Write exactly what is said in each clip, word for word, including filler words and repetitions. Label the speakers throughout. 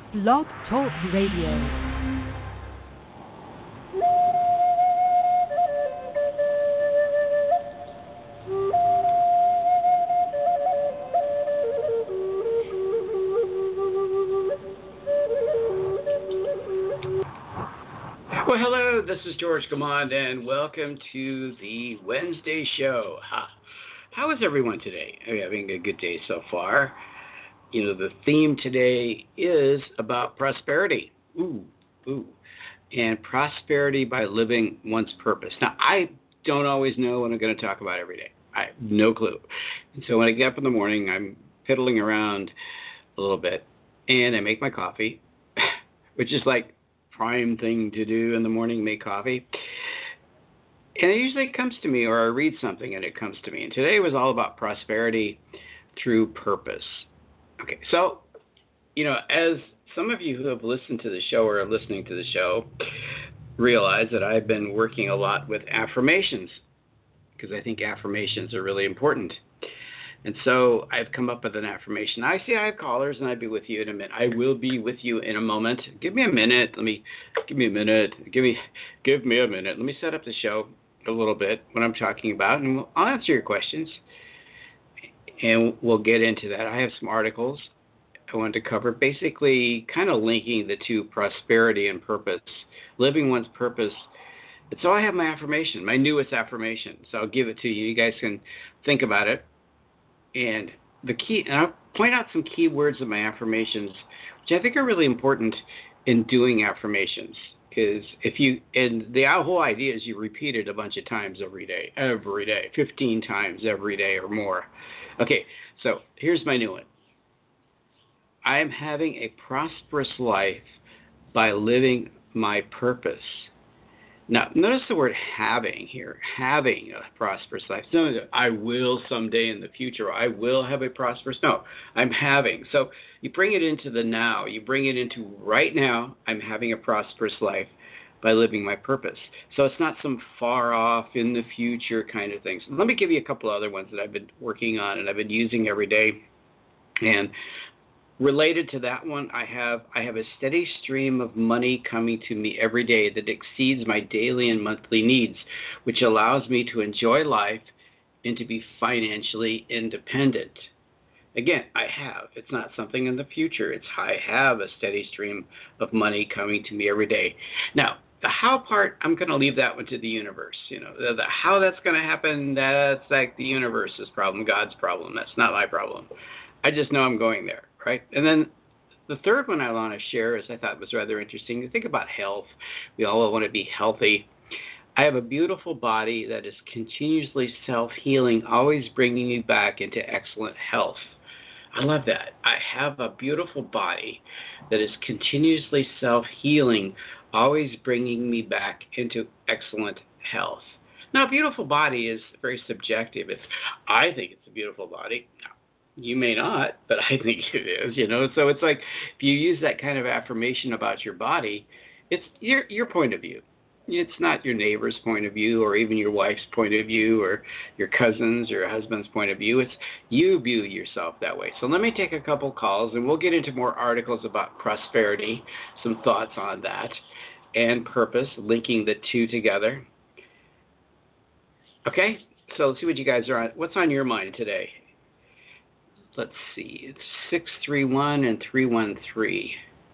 Speaker 1: Blog Talk Radio.
Speaker 2: Well, hello, this is George Gamond, and welcome to the Wednesday show. Ha. How is everyone today? Are you having a good day so far? You know, the theme today is about prosperity. Ooh, ooh. And prosperity by living one's purpose. Now, I don't always know what I'm going to talk about every day. I have no clue. And so when I get up in the morning, I'm piddling around a little bit, and I make my coffee, which is like prime thing to do in the morning, make coffee. And it usually comes to me, or I read something and it comes to me. And today was all about prosperity through purpose. Okay, so, you know, as some of you who have listened to the show or are listening to the show realize that I've been working a lot with affirmations because I think affirmations are really important. And so I've come up with an affirmation. I see I have callers, and I'll be with you in a minute. I will be with you in a moment. Give me a minute. Let me, give me a minute. Give me, give me a minute. Let me set up the show a little bit, what I'm talking about, and I'll answer your questions. And we'll get into that. I have some articles I wanted to cover, basically kind of linking the two, prosperity and purpose, living one's purpose. And so I have my affirmation, my newest affirmation. So I'll give it to you. You guys can think about it. And the key, and I'll point out some key words of my affirmations, which I think are really important in doing affirmations. Because if you, and the whole idea is you repeat it a bunch of times every day, every day, fifteen times every day or more. Okay, so here's my new one. I am having a prosperous life by living my purpose. Now, notice the word having here, having a prosperous life. So I will someday in the future, I will have a prosperous, no, I'm having. So you bring it into the now, you bring it into right now, I'm having a prosperous life by living my purpose. So it's not some far off in the future kind of thing. So let me give you a couple other ones that I've been working on and I've been using every day. And related to that one, I have I have a steady stream of money coming to me every day that exceeds my daily and monthly needs, which allows me to enjoy life and to be financially independent. Again, I have. It's not something in the future. It's I have a steady stream of money coming to me every day. Now, the how part, I'm going to leave that one to the universe. You know, the, the how that's going to happen, that's like the universe's problem, God's problem. That's not my problem. I just know I'm going there, right? And then the third one I want to share is I thought was rather interesting. You think about health. We all want to be healthy. I have a beautiful body that is continuously self-healing, always bringing me back into excellent health. I love that. I have a beautiful body that is continuously self-healing, always bringing me back into excellent health. Now, a beautiful body is very subjective. It's, I think it's a beautiful body. You may not, but I think it is, you know. So it's like if you use that kind of affirmation about your body, it's your your point of view. It's not your neighbor's point of view or even your wife's point of view or your cousin's or your husband's point of view. It's you view yourself that way. So let me take a couple calls, and we'll get into more articles about prosperity, some thoughts on that, and purpose, linking the two together. Okay, so let's see what you guys are on. What's on your mind today? Let's see. It's six three one and three one three.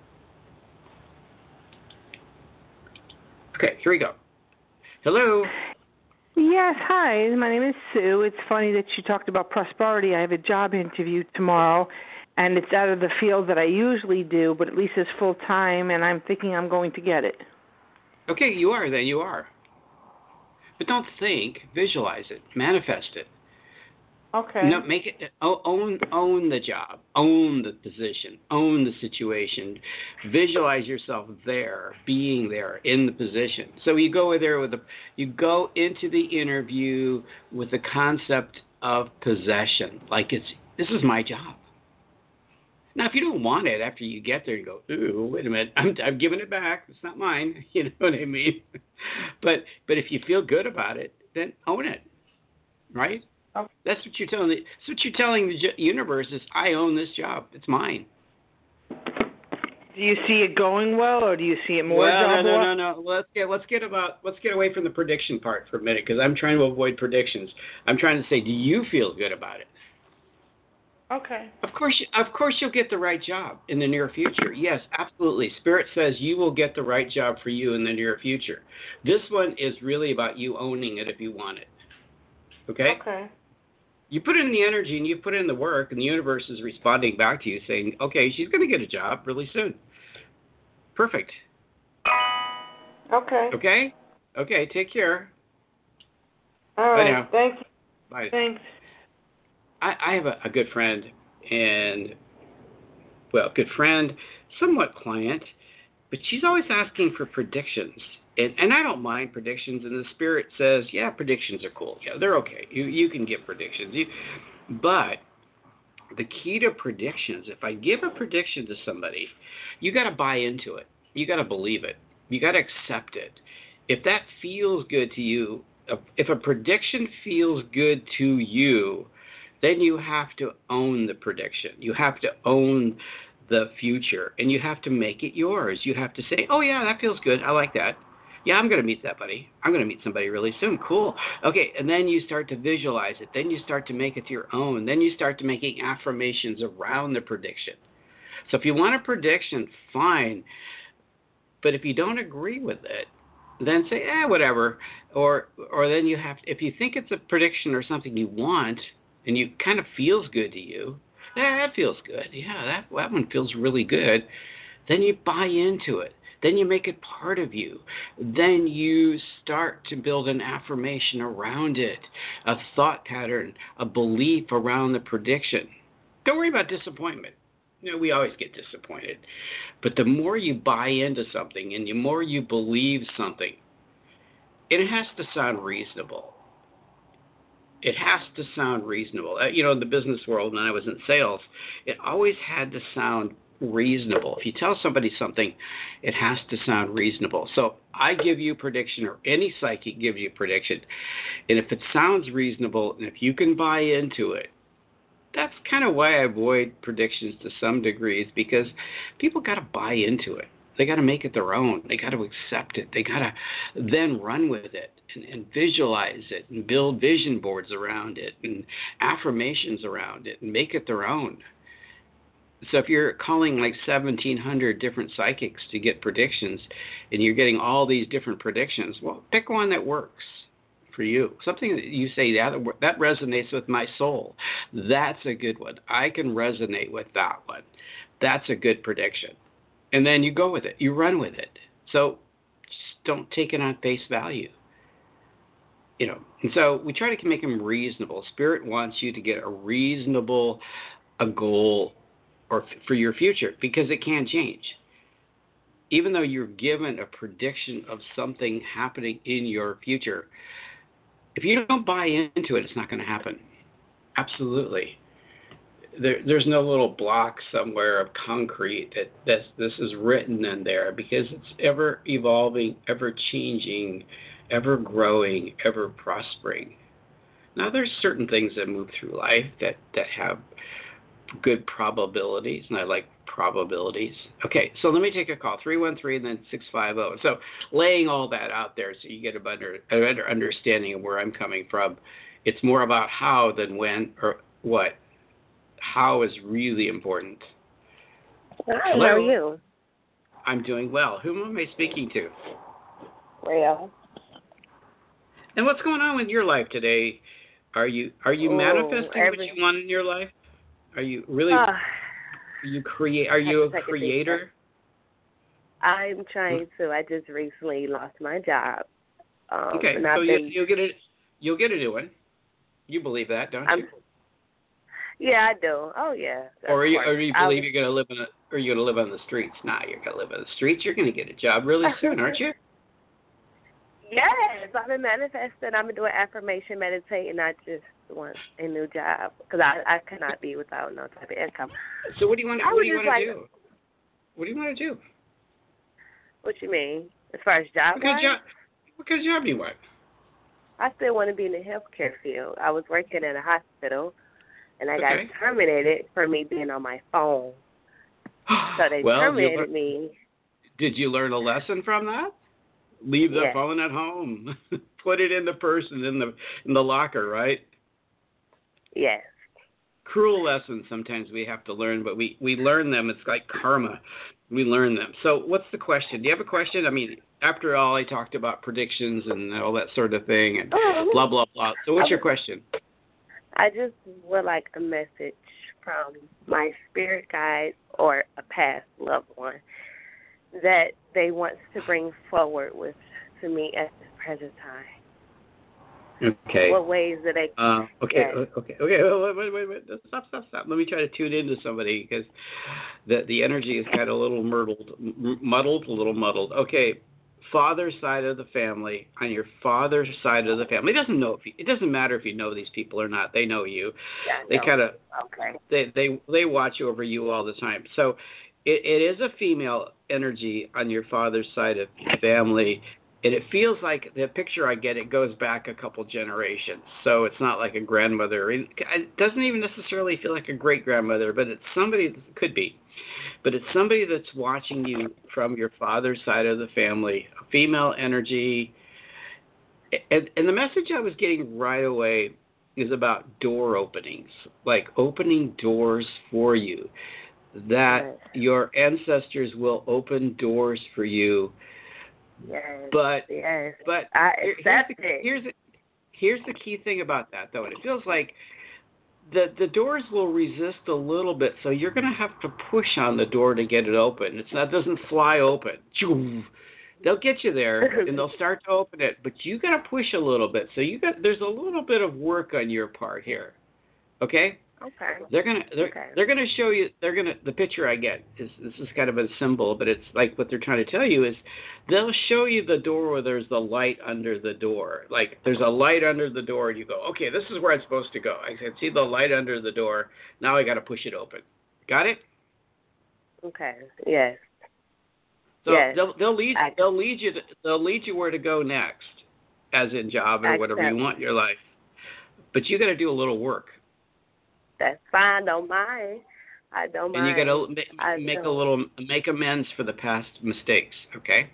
Speaker 2: Okay, here we go. Hello.
Speaker 3: Yes, hi. My name is Sue. It's funny that you talked about prosperity. I have a job interview tomorrow, and it's out of the field that I usually do, but at least it's full-time, and I'm thinking I'm going to get it.
Speaker 2: Okay, you are, then you are. But don't think, visualize it, manifest it.
Speaker 3: Okay.
Speaker 2: No, make it own own the job, own the position, own the situation. Visualize yourself there, being there in the position. So you go there with a you go into the interview with the concept of possession, like it's this is my job. Now, if you don't want it after you get there, you go, ooh, wait a minute, I'm I'm giving it back. It's not mine. You know what I mean? But but if you feel good about it, then own it, right?
Speaker 3: Okay.
Speaker 2: That's what you're telling the, that's what you're telling the universe is I own this job. It's mine.
Speaker 3: Do you see it going well, or do you see it more
Speaker 2: well,
Speaker 3: job
Speaker 2: no, no,
Speaker 3: well?
Speaker 2: no, no. Let's get let's get about let's get away from the prediction part for a minute because I'm trying to avoid predictions. I'm trying to say, do you feel good about it?
Speaker 3: Okay.
Speaker 2: Of course, you- of course, you'll get the right job in the near future. Yes, absolutely. Spirit says you will get the right job for you in the near future. This one is really about you owning it if you want it. Okay?
Speaker 3: Okay.
Speaker 2: You put in the energy and you put in the work, and the universe is responding back to you saying, okay, she's going to get a job really soon. Perfect.
Speaker 3: Okay.
Speaker 2: Okay? Okay, take care.
Speaker 3: All
Speaker 2: Bye
Speaker 3: right.
Speaker 2: now.
Speaker 3: Thank you.
Speaker 2: Bye.
Speaker 3: Thanks.
Speaker 2: I, I have a, a good friend, and, well, good friend, somewhat client, but she's always asking for predictions. And, and I don't mind predictions, and the spirit says, yeah, predictions are cool. Yeah, they're okay. You you can give predictions. You, but the key to predictions, if I give a prediction to somebody, you got to buy into it. You got to believe it. You got to accept it. If that feels good to you, if a prediction feels good to you, then you have to own the prediction. You have to own the future, and you have to make it yours. You have to say, oh, yeah, that feels good. I like that. Yeah, I'm going to meet that buddy. I'm going to meet somebody really soon. Cool. Okay, and then you start to visualize it. Then you start to make it your own. Then you start to making affirmations around the prediction. So if you want a prediction, fine. But if you don't agree with it, then say, eh, whatever. Or or then you have, if you think it's a prediction or something you want, and you kind of feels good to you, yeah, that feels good. Yeah, that, that one feels really good. Then you buy into it. Then you make it part of you. Then you start to build an affirmation around it, a thought pattern, a belief around the prediction. Don't worry about disappointment. You know, we always get disappointed. But the more you buy into something and the more you believe something, it has to sound reasonable. It has to sound reasonable. Uh, you know, in the business world, when I was in sales, it always had to sound reasonable. If you tell somebody something, it has to sound reasonable. So I give you a prediction, or any psychic gives you a prediction, and if it sounds reasonable, and if you can buy into it, that's kind of why I avoid predictions to some degrees, because people got to buy into it. They got to make it their own. They got to accept it. They got to then run with it and, and visualize it and build vision boards around it and affirmations around it and make it their own. So if you're calling like seventeen hundred different psychics to get predictions and you're getting all these different predictions, well, pick one that works for you. Something that you say, yeah, that resonates with my soul. That's a good one. I can resonate with that one. That's a good prediction. And then you go with it. You run with it. So just don't take it on face value. You know, and so we try to make them reasonable. Spirit wants you to get a reasonable a goal or f- for your future, because it can change. Even though you're given a prediction of something happening in your future, if you don't buy into it, it's not going to happen. Absolutely. There, there's no little block somewhere of concrete that this, this is written in there, because it's ever evolving, ever changing, ever growing, ever prospering. Now, there's certain things that move through life that, that have good probabilities, and I like probabilities. Okay, so let me take a call, three one three and then six five zero. So laying all that out there so you get a better, a better understanding of where I'm coming from. It's more about how than when or what. How is really important.
Speaker 4: Hi,
Speaker 2: Hello?
Speaker 4: how are you?
Speaker 2: I'm doing well. Whom am I speaking to?
Speaker 4: Well.
Speaker 2: And what's going on with your life today? Are you are you
Speaker 4: Oh,
Speaker 2: manifesting
Speaker 4: every...
Speaker 2: what you want in your life? Are you really?
Speaker 4: Uh,
Speaker 2: are you create? Are you a
Speaker 4: a
Speaker 2: creator?
Speaker 4: I'm trying to. I just recently lost my job. Um,
Speaker 2: okay,
Speaker 4: and
Speaker 2: so
Speaker 4: I've
Speaker 2: you,
Speaker 4: been,
Speaker 2: you'll get it. You'll get a new one. You believe that, don't
Speaker 4: I'm,
Speaker 2: you?
Speaker 4: Yeah, I do. Oh yeah.
Speaker 2: Or are you, or you believe
Speaker 4: was,
Speaker 2: you're going to live in a, or you're going to live on the streets? Nah, you're going to live on the streets. You're going to get a job really soon, aren't you?
Speaker 4: Yes, I've been manifesting. I've been doing affirmation, meditating. I just want a new job because I I cannot be without no type of income.
Speaker 2: So what do you want?
Speaker 4: I
Speaker 2: What do you
Speaker 4: just
Speaker 2: want to
Speaker 4: like,
Speaker 2: do? What do you want to do?
Speaker 4: What you mean? As far as job
Speaker 2: What kind of
Speaker 4: wise?
Speaker 2: job? What kind of job do you want?
Speaker 4: I still want to be in the healthcare field. I was working at a hospital, and I
Speaker 2: Okay.
Speaker 4: got terminated for me being on my phone. So they
Speaker 2: well,
Speaker 4: terminated
Speaker 2: lear-
Speaker 4: me.
Speaker 2: Did you learn a lesson from that? Leave the
Speaker 4: Yes.
Speaker 2: phone at home. Put it in the purse and in the in the locker, right?
Speaker 4: Yes.
Speaker 2: Cruel lessons sometimes we have to learn, but we, we learn them. It's like karma. We learn them. So what's the question? Do you have a question? I mean, after all, I talked about predictions and all that sort of thing and
Speaker 4: Oh.
Speaker 2: blah, blah, blah. So what's your question?
Speaker 4: I just would like a message from my spirit guide or a past loved one that they want to bring forward with to me at this present time.
Speaker 2: Okay.
Speaker 4: What ways that they
Speaker 2: Uh, okay,
Speaker 4: yes.
Speaker 2: okay, okay. Wait, wait, wait, wait. Stop, stop, stop. Let me try to tune into somebody because the the energy is kind of a little muddled, m- muddled, a little muddled. Okay, father's side of the family. On your father's side of the family, it doesn't know if you, it doesn't matter if you know these people or not. They know you.
Speaker 4: Yeah, I
Speaker 2: They
Speaker 4: know.
Speaker 2: kind of
Speaker 4: Okay.
Speaker 2: they they they watch over you all the time. So it, it is a female energy on your father's side of your family. And it feels like the picture I get, it goes back a couple generations. So it's not like a grandmother. It doesn't even necessarily feel like a great-grandmother, but it's somebody that could be. But it's somebody that's watching you from your father's side of the family, a female energy. And, and the message I was getting right away is about door openings, like opening doors for you, that
Speaker 4: Yes.
Speaker 2: your ancestors will open doors for you.
Speaker 4: Yes.
Speaker 2: But
Speaker 4: yes.
Speaker 2: but
Speaker 4: I
Speaker 2: here-
Speaker 4: accept
Speaker 2: here's, the,
Speaker 4: it.
Speaker 2: here's the here's the key thing about that though, and it feels like the the doors will resist a little bit, so you're going to have to push on the door to get it open. It's not doesn't fly open. They'll get you there and they'll start to open it, but you got to push a little bit. So you got there's a little bit of work on your part here. Okay?
Speaker 4: Okay.
Speaker 2: They're gonna they're,
Speaker 4: Okay.
Speaker 2: they're gonna show you they're gonna the picture I get is this is kind of a symbol, but it's like what they're trying to tell you is they'll show you the door where there's the light under the door. Like there's a light under the door and you go, okay, this is where I'm supposed to go. I can see the light under the door. Now I got to push it open. Got it?
Speaker 4: Okay. Yes.
Speaker 2: So
Speaker 4: yes.
Speaker 2: they'll they'll lead
Speaker 4: I,
Speaker 2: they'll lead you to, they'll lead you where to go next, as in job or
Speaker 4: I
Speaker 2: whatever you
Speaker 4: accept.
Speaker 2: want in your life. But you got to do a little work.
Speaker 4: That's fine. Don't mind. I don't
Speaker 2: And
Speaker 4: mind.
Speaker 2: you got to
Speaker 4: I
Speaker 2: make a
Speaker 4: don't.
Speaker 2: little make amends for the past mistakes. Okay.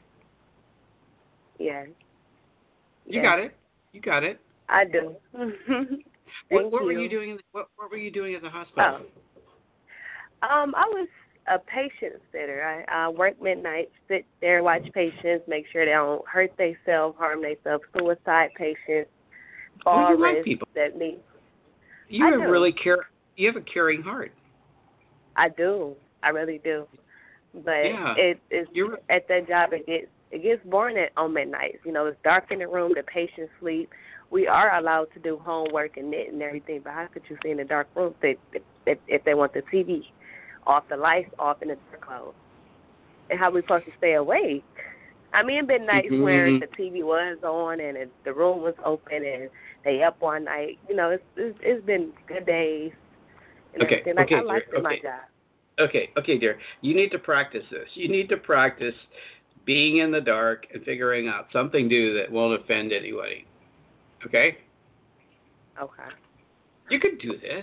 Speaker 4: Yes.
Speaker 2: You
Speaker 4: yes.
Speaker 2: got it. You got it.
Speaker 4: I do.
Speaker 2: What,
Speaker 4: Thank
Speaker 2: what were
Speaker 4: you.
Speaker 2: you doing? What, what were you doing at the hospital?
Speaker 4: Oh. Um, I was a patient sitter. I, I work midnight, sit there, watch patients, make sure they don't hurt themselves, harm themselves, suicide patients,
Speaker 2: Oh,
Speaker 4: all
Speaker 2: you like
Speaker 4: risks
Speaker 2: people.
Speaker 4: that need.
Speaker 2: You
Speaker 4: I
Speaker 2: have
Speaker 4: do.
Speaker 2: really care. You have a caring heart.
Speaker 4: I do. I really do. But
Speaker 2: Yeah.
Speaker 4: it is
Speaker 2: You're
Speaker 4: at that job. It gets it gets boring at, on midnights. You know, it's dark in the room. The patients sleep. We are allowed to do homework and knit and everything. But how could you see in the dark room if they, if, if they want the T V off, the lights off, and the door closed? And how we supposed to stay awake? I mean, been nights
Speaker 2: Mhm.
Speaker 4: where the T V was on and it, the room was open and they up one night. You know, it's it's, it's been good days. And
Speaker 2: Okay,
Speaker 4: everything. Like,
Speaker 2: okay,
Speaker 4: I like
Speaker 2: dear,
Speaker 4: my
Speaker 2: okay.
Speaker 4: job.
Speaker 2: Okay, okay, dear. You need to practice this. You need to practice being in the dark and figuring out something new that won't offend anybody. Okay?
Speaker 4: Okay.
Speaker 2: You could do this.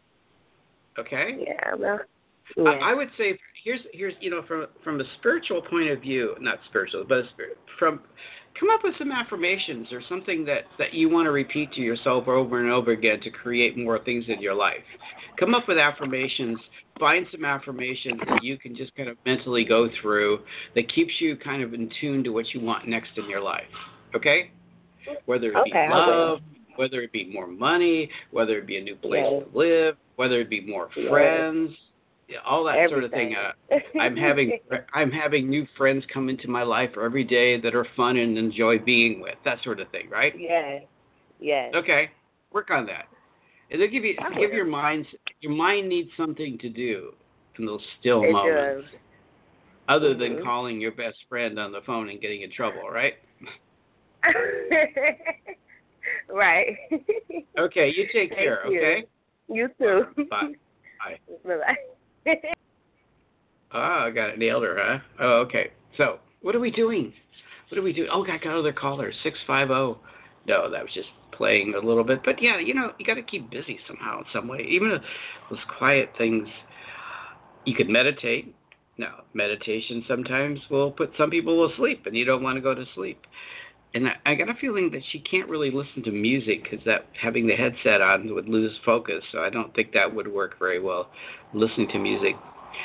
Speaker 2: Okay?
Speaker 4: Yeah, well, yeah.
Speaker 2: I, I would say here's here's you know from from a spiritual point of view, not spiritual, but a spirit, from come up with some affirmations or something that that you want to repeat to yourself over and over again to create more things in your life. Come up with affirmations. Find some affirmations that you can just kind of mentally go through that keeps you kind of in tune to what you want next in your life. Okay? Whether it
Speaker 4: Okay,
Speaker 2: be
Speaker 4: I will.
Speaker 2: love, whether it be more money, whether it be a new place
Speaker 4: Yes.
Speaker 2: to live, whether it be more
Speaker 4: Yes.
Speaker 2: friends, yeah, all that sort of thing.
Speaker 4: Everything.
Speaker 2: Uh, I'm having I'm having new friends come into my life every day that are fun and enjoy being with. That sort of thing, right?
Speaker 4: Yes. Yes.
Speaker 2: Okay, work on that. And they'll give you
Speaker 4: I
Speaker 2: give
Speaker 4: will.
Speaker 2: your mind your mind needs something to do in those still
Speaker 4: It
Speaker 2: moments,
Speaker 4: does.
Speaker 2: other than
Speaker 4: Mhm.
Speaker 2: calling your best friend on the phone and getting in trouble, right?
Speaker 4: Right.
Speaker 2: Okay, you take
Speaker 4: Thank
Speaker 2: care.
Speaker 4: you.
Speaker 2: Okay.
Speaker 4: You too.
Speaker 2: Bye. Bye.
Speaker 4: Bye.
Speaker 2: Ah, I got it nailed her, huh? Oh, okay. So, what are we doing? What are we doing? Oh, I got other callers. six five zero. No, that was just playing a little bit. But yeah, you know, you got to keep busy somehow in some way. Even those quiet things. You could meditate. Now, meditation sometimes will put some people to sleep, and you don't want to go to sleep. And I, I got a feeling that she can't really listen to music because that having the headset on would lose focus. So I don't think that would work very well, listening to music.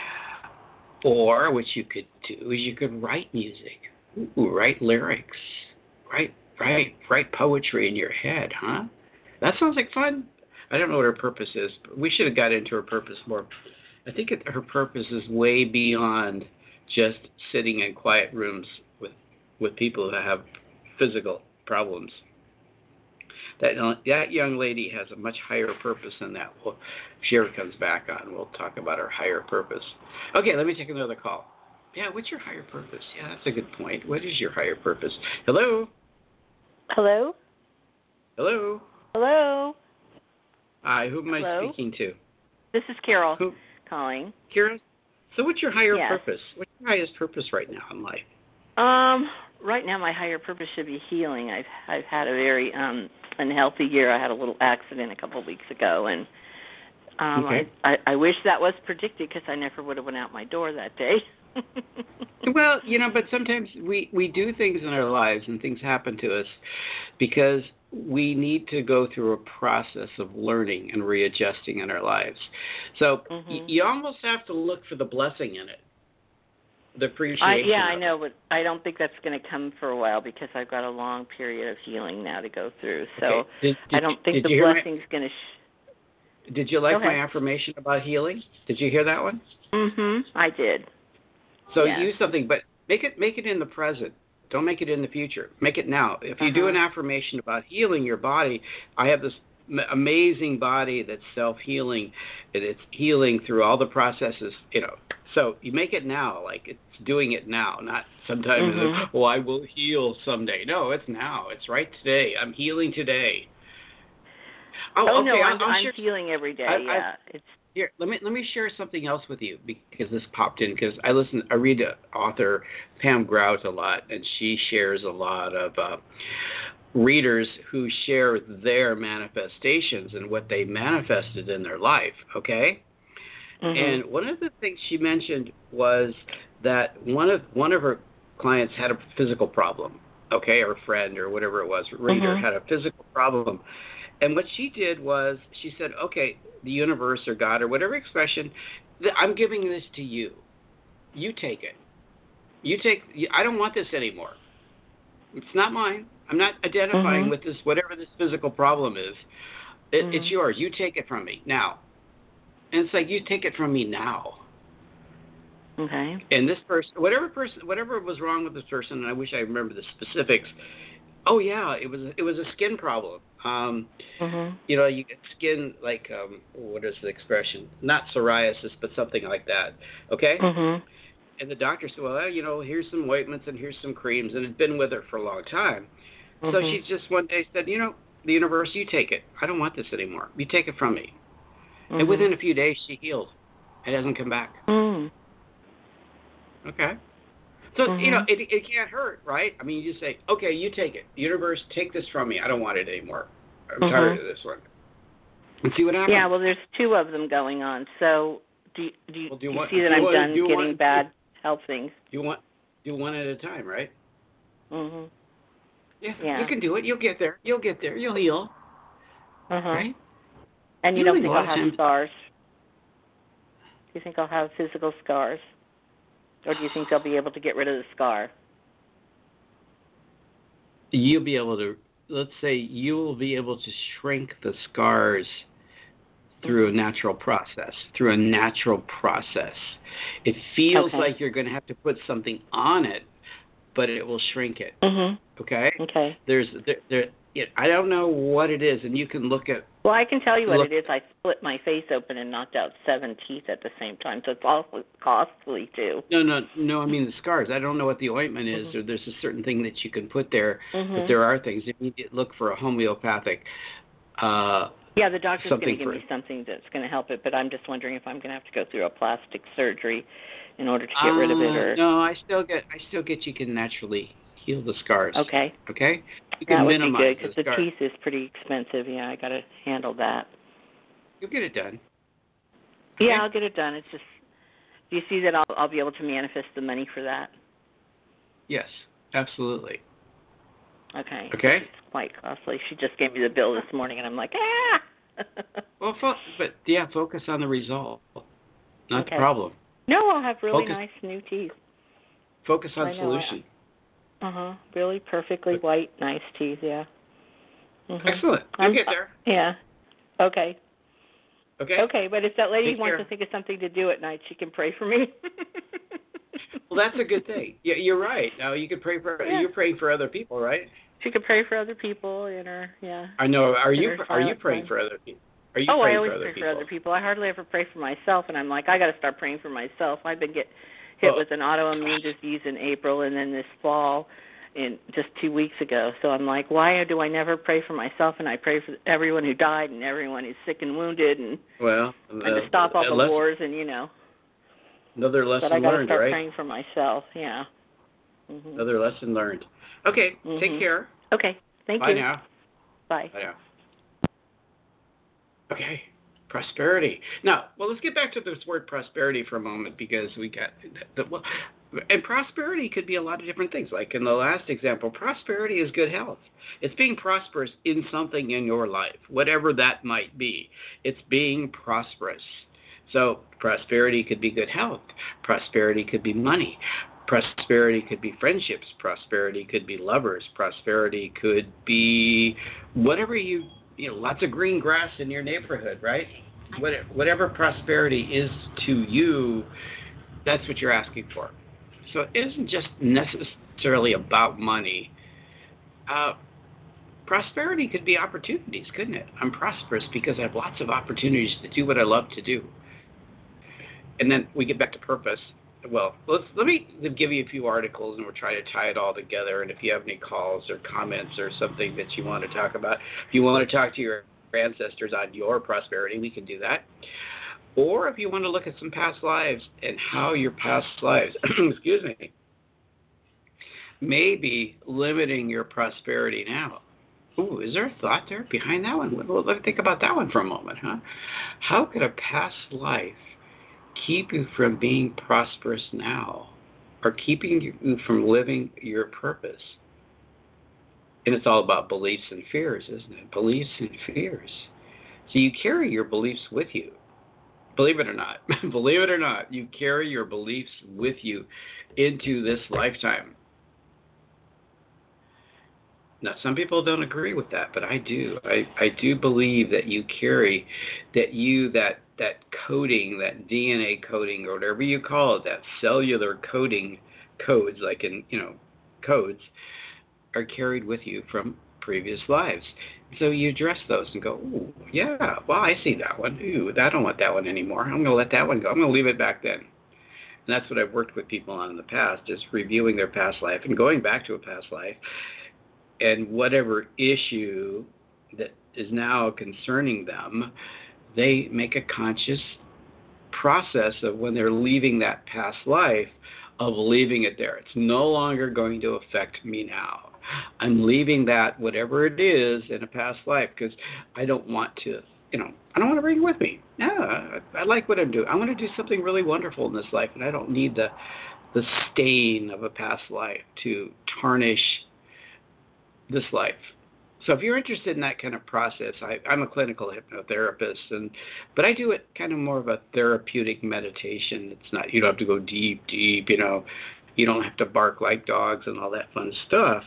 Speaker 2: Or what you could do is you could write music, Ooh, write lyrics, write write write poetry in your head, huh? That sounds like fun. I don't know what her purpose is, but we should have got into her purpose more. I think it, her purpose is way beyond just sitting in quiet rooms with with people who have physical problems. That that young lady has a much higher purpose than that. Well, if she ever comes back on, we'll talk about her higher purpose. Okay, let me take another call. Yeah, what's your higher purpose? Yeah, that's a good point. What is your higher purpose? Hello?
Speaker 5: Hello?
Speaker 2: Hello?
Speaker 5: Hello?
Speaker 2: Hi, who am
Speaker 5: Hello?
Speaker 2: I speaking to?
Speaker 5: This is Carol
Speaker 2: Who?
Speaker 5: calling.
Speaker 2: Kira? So what's your higher
Speaker 5: Yes.
Speaker 2: purpose? What's your highest purpose right now in life?
Speaker 5: Um, right now my higher purpose should be healing. I've I've had a very um unhealthy year. I had a little accident a couple of weeks ago, and um
Speaker 2: Okay.
Speaker 5: I, I I wish that was predicted because I never would have went out my door that day.
Speaker 2: Well, you know, but sometimes we, we do things in our lives and things happen to us because we need to go through a process of learning and readjusting in our lives. So
Speaker 5: mm-hmm.
Speaker 2: y- you almost have to look for the blessing in it, the appreciation.
Speaker 5: I, yeah, I
Speaker 2: of
Speaker 5: know, but I don't think that's going to come for a while because I've got a long period of healing now to go through. So
Speaker 2: Okay. Did- did
Speaker 5: I don't
Speaker 2: you-
Speaker 5: think
Speaker 2: did
Speaker 5: the
Speaker 2: you hear my-
Speaker 5: blessing's going to. Sh-
Speaker 2: Did you like
Speaker 5: Go
Speaker 2: my
Speaker 5: ahead.
Speaker 2: affirmation about healing? Did you hear that one?
Speaker 5: mhm. I did.
Speaker 2: So
Speaker 5: Yes.
Speaker 2: use something, but make it make it in the present. Don't make it in the future. Make it now. If you
Speaker 5: Uh-huh.
Speaker 2: do an affirmation about healing your body, I have this m- amazing body that's self-healing, and it's healing through all the processes, you know. So you make it now, like it's doing it now, not sometime,
Speaker 5: Mhm.
Speaker 2: like, oh, I will heal someday. No, it's now. It's right today. I'm healing today. Oh,
Speaker 5: Oh
Speaker 2: okay.
Speaker 5: no,
Speaker 2: I'll,
Speaker 5: I'm,
Speaker 2: I'll
Speaker 5: I'm
Speaker 2: share-
Speaker 5: healing every day.
Speaker 2: I- I-
Speaker 5: yeah, it's
Speaker 2: Here, let me let me share something else with you because this popped in because I listen, I read uh, author Pam Grout a lot, and she shares a lot of uh, readers who share their manifestations and what they manifested in their life. Okay,
Speaker 5: mhm.
Speaker 2: and one of the things she mentioned was that one of one of her clients had a physical problem. Okay, or a friend or whatever it was, reader
Speaker 5: Mhm.
Speaker 2: had a physical problem. And what she did was she said, okay, the universe or God or whatever expression, th- I'm giving this to you. You take it. You take. You, I don't want this anymore. It's not mine. I'm not identifying
Speaker 5: Mhm.
Speaker 2: with this, whatever this physical problem is. It,
Speaker 5: Mhm.
Speaker 2: It's yours. You take it from me now. And it's like, you take it from me now.
Speaker 5: Okay.
Speaker 2: And this person, whatever person, whatever was wrong with this person, and I wish I remember the specifics. Oh yeah, it was it was a skin problem. Um,
Speaker 5: Mhm.
Speaker 2: you know, you get skin like um, what is the expression? Not psoriasis, but something like that. Okay.
Speaker 5: Mhm.
Speaker 2: And the doctor said, well, you know, here's some ointments and here's some creams, and it's been with her for a long time. So
Speaker 5: Mhm.
Speaker 2: she just one day said, you know, the universe, you take it. I don't want this anymore. You take it from me.
Speaker 5: Mhm.
Speaker 2: And within a few days, she healed. It hasn't come back.
Speaker 5: Mm.
Speaker 2: Okay. So,
Speaker 5: Mhm.
Speaker 2: you know, it it can't hurt, right? I mean, you just say, okay, you take it. Universe, take this from me. I don't want it anymore. I'm
Speaker 5: Mhm.
Speaker 2: tired of this one. And see what happens.
Speaker 5: Yeah, well, there's two of them going on. So do you, do you,
Speaker 2: Well, do
Speaker 5: do
Speaker 2: you
Speaker 5: you
Speaker 2: want-
Speaker 5: see that
Speaker 2: do you
Speaker 5: I'm
Speaker 2: want-
Speaker 5: done
Speaker 2: do you
Speaker 5: getting
Speaker 2: want-
Speaker 5: bad health things?
Speaker 2: You want do one at a time, right?
Speaker 5: Mhm.
Speaker 2: Yeah,
Speaker 5: Yeah.
Speaker 2: you can do it. You'll get there. You'll get there. You'll heal,
Speaker 5: Uh huh.
Speaker 2: right?
Speaker 5: And you
Speaker 2: Healing
Speaker 5: don't think
Speaker 2: a lot
Speaker 5: I'll
Speaker 2: of
Speaker 5: have
Speaker 2: times-
Speaker 5: scars? Do you think I'll have physical scars, or do you think they'll be able to get rid of the scar?
Speaker 2: You'll be able to. Let's say you will be able to shrink the scars through a natural process. Through a natural process, it feels
Speaker 5: Okay.
Speaker 2: like you're going to have to put something on it, but it will shrink it.
Speaker 5: Mhm.
Speaker 2: Okay.
Speaker 5: Okay.
Speaker 2: There's there. there it, I don't know what it is, and you can look at.
Speaker 5: Well, I can tell you what
Speaker 2: Look-
Speaker 5: it is. I split my face open and knocked out seven teeth at the same time, so it's awfully costly too.
Speaker 2: No, no, no. I mean the scars. I don't know what the ointment is,
Speaker 5: Mhm.
Speaker 2: or there's a certain thing that you can put there.
Speaker 5: Mhm.
Speaker 2: But there are things. You need to look for a homeopathic. Uh,
Speaker 5: Yeah, the doctor's going to
Speaker 2: something
Speaker 5: give
Speaker 2: for
Speaker 5: me
Speaker 2: it.
Speaker 5: something that's going to help it, but I'm just wondering if I'm going to have to go through a plastic surgery in order to get rid of it,
Speaker 2: uh,
Speaker 5: or
Speaker 2: no, I still get. I still get. You can naturally heal the scars.
Speaker 5: okay.
Speaker 2: Okay. You can
Speaker 5: That would be
Speaker 2: minimize
Speaker 5: good because
Speaker 2: the
Speaker 5: the
Speaker 2: scars.
Speaker 5: teeth is pretty expensive. Yeah, I got to handle that.
Speaker 2: You'll get it done.
Speaker 5: Yeah,
Speaker 2: Okay.
Speaker 5: I'll get it done. It's just Do you see that I'll I'll be able to manifest the money for that?
Speaker 2: Yes, absolutely.
Speaker 5: Okay.
Speaker 2: Okay.
Speaker 5: It's quite costly. She just gave me the bill this morning, and I'm like, ah.
Speaker 2: Well, fo- but yeah, focus on the result, not
Speaker 5: Okay.
Speaker 2: the problem.
Speaker 5: No, I'll have really
Speaker 2: Focus-
Speaker 5: nice new teeth.
Speaker 2: Focus on
Speaker 5: I know,
Speaker 2: solution.
Speaker 5: Uh huh. Really perfectly white, nice teeth. Yeah. Mm-hmm.
Speaker 2: Excellent. You'll
Speaker 5: I'm-
Speaker 2: get there.
Speaker 5: Yeah. Okay.
Speaker 2: Okay.
Speaker 5: Okay, but if that lady
Speaker 2: Take
Speaker 5: wants
Speaker 2: care.
Speaker 5: to think of something to do at night, she can pray for me.
Speaker 2: Well, that's a good thing. Yeah, you're right. Now you can pray for.
Speaker 5: Yeah.
Speaker 2: You're praying for other people, right?
Speaker 5: She could pray for other people in her, yeah.
Speaker 2: I know. Are
Speaker 5: In
Speaker 2: you
Speaker 5: her
Speaker 2: are you
Speaker 5: silent
Speaker 2: praying
Speaker 5: time.
Speaker 2: for other people? Are you
Speaker 5: Oh,
Speaker 2: praying
Speaker 5: I always
Speaker 2: for other
Speaker 5: pray
Speaker 2: people?
Speaker 5: for other people. I hardly ever pray for myself, and I'm like, I got to start praying for myself. I've been get hit
Speaker 2: Well-
Speaker 5: with an autoimmune disease in April, and then this fall, in just two weeks ago. So I'm like, why do I never pray for myself? And I pray for everyone who died and everyone who's sick and wounded, and
Speaker 2: Well,
Speaker 5: and
Speaker 2: uh,
Speaker 5: to stop all the
Speaker 2: lesson-
Speaker 5: wars, and you know.
Speaker 2: Another lesson
Speaker 5: But I got to
Speaker 2: learned,
Speaker 5: start
Speaker 2: right?
Speaker 5: praying for myself. Yeah. Mhm.
Speaker 2: Another lesson learned. Okay.
Speaker 5: Mhm.
Speaker 2: Take care.
Speaker 5: Okay. Thank
Speaker 2: Bye
Speaker 5: you.
Speaker 2: now.
Speaker 5: Bye.
Speaker 2: Bye now. Okay. Prosperity. Now, well, let's get back to this word prosperity for a moment, because we got the, well, and prosperity could be a lot of different things. Like in the last example, prosperity is good health. It's being prosperous in something in your life, whatever that might be. It's being prosperous. So prosperity could be good health. Prosperity could be money. Prosperity could be friendships. Prosperity could be lovers. Prosperity could be whatever you, you know, lots of green grass in your neighborhood, right? Whatever, whatever prosperity is to you, that's what you're asking for. So it isn't just necessarily about money. Uh, prosperity could be opportunities, couldn't it? I'm prosperous because I have lots of opportunities to do what I love to do. And then we get back to purpose. Well, let's, let me give you a few articles, and we'll try to tie it all together. And if you have any calls or comments or something that you want to talk about, if you want to talk to your ancestors on your prosperity, we can do that. Or if you want to look at some past lives and how your past lives, excuse me, may be limiting your prosperity now. Ooh, is there a thought there behind that one? Well, let's think about that one for a moment, huh? How could a past life keep you from being prosperous now, or keeping you from living your purpose? And it's all about beliefs and fears, isn't it? Beliefs and fears. So you carry your beliefs with you. Believe it or not, believe it or not, you carry your beliefs with you into this lifetime. Now, some people don't agree with that, but I do. I, I do believe that you carry, that you, that that coding, that D N A coding, or whatever you call it, that cellular coding codes, like in, you know, codes, are carried with you from previous lives. So you address those and go, ooh, yeah, well, I see that one. Ooh, I don't want that one anymore. I'm going to let that one go. I'm going to leave it back then. And that's what I've worked with people on in the past, is reviewing their past life and going back to a past life. And whatever issue that is now concerning them, they make a conscious process of, when they're leaving that past life, of leaving it there. It's no longer going to affect me now. I'm leaving that, whatever it is, in a past life, because I don't want to, you know, I don't want to bring it with me. No, I, I like what I'm doing. I want to do something really wonderful in this life, and I don't need the the stain of a past life to tarnish this life. So if you're interested in that kind of process, I, I'm a clinical hypnotherapist, and but I do it kind of more of a therapeutic meditation. It's not, you don't have to go deep, deep, you know, you don't have to bark like dogs and all that fun stuff.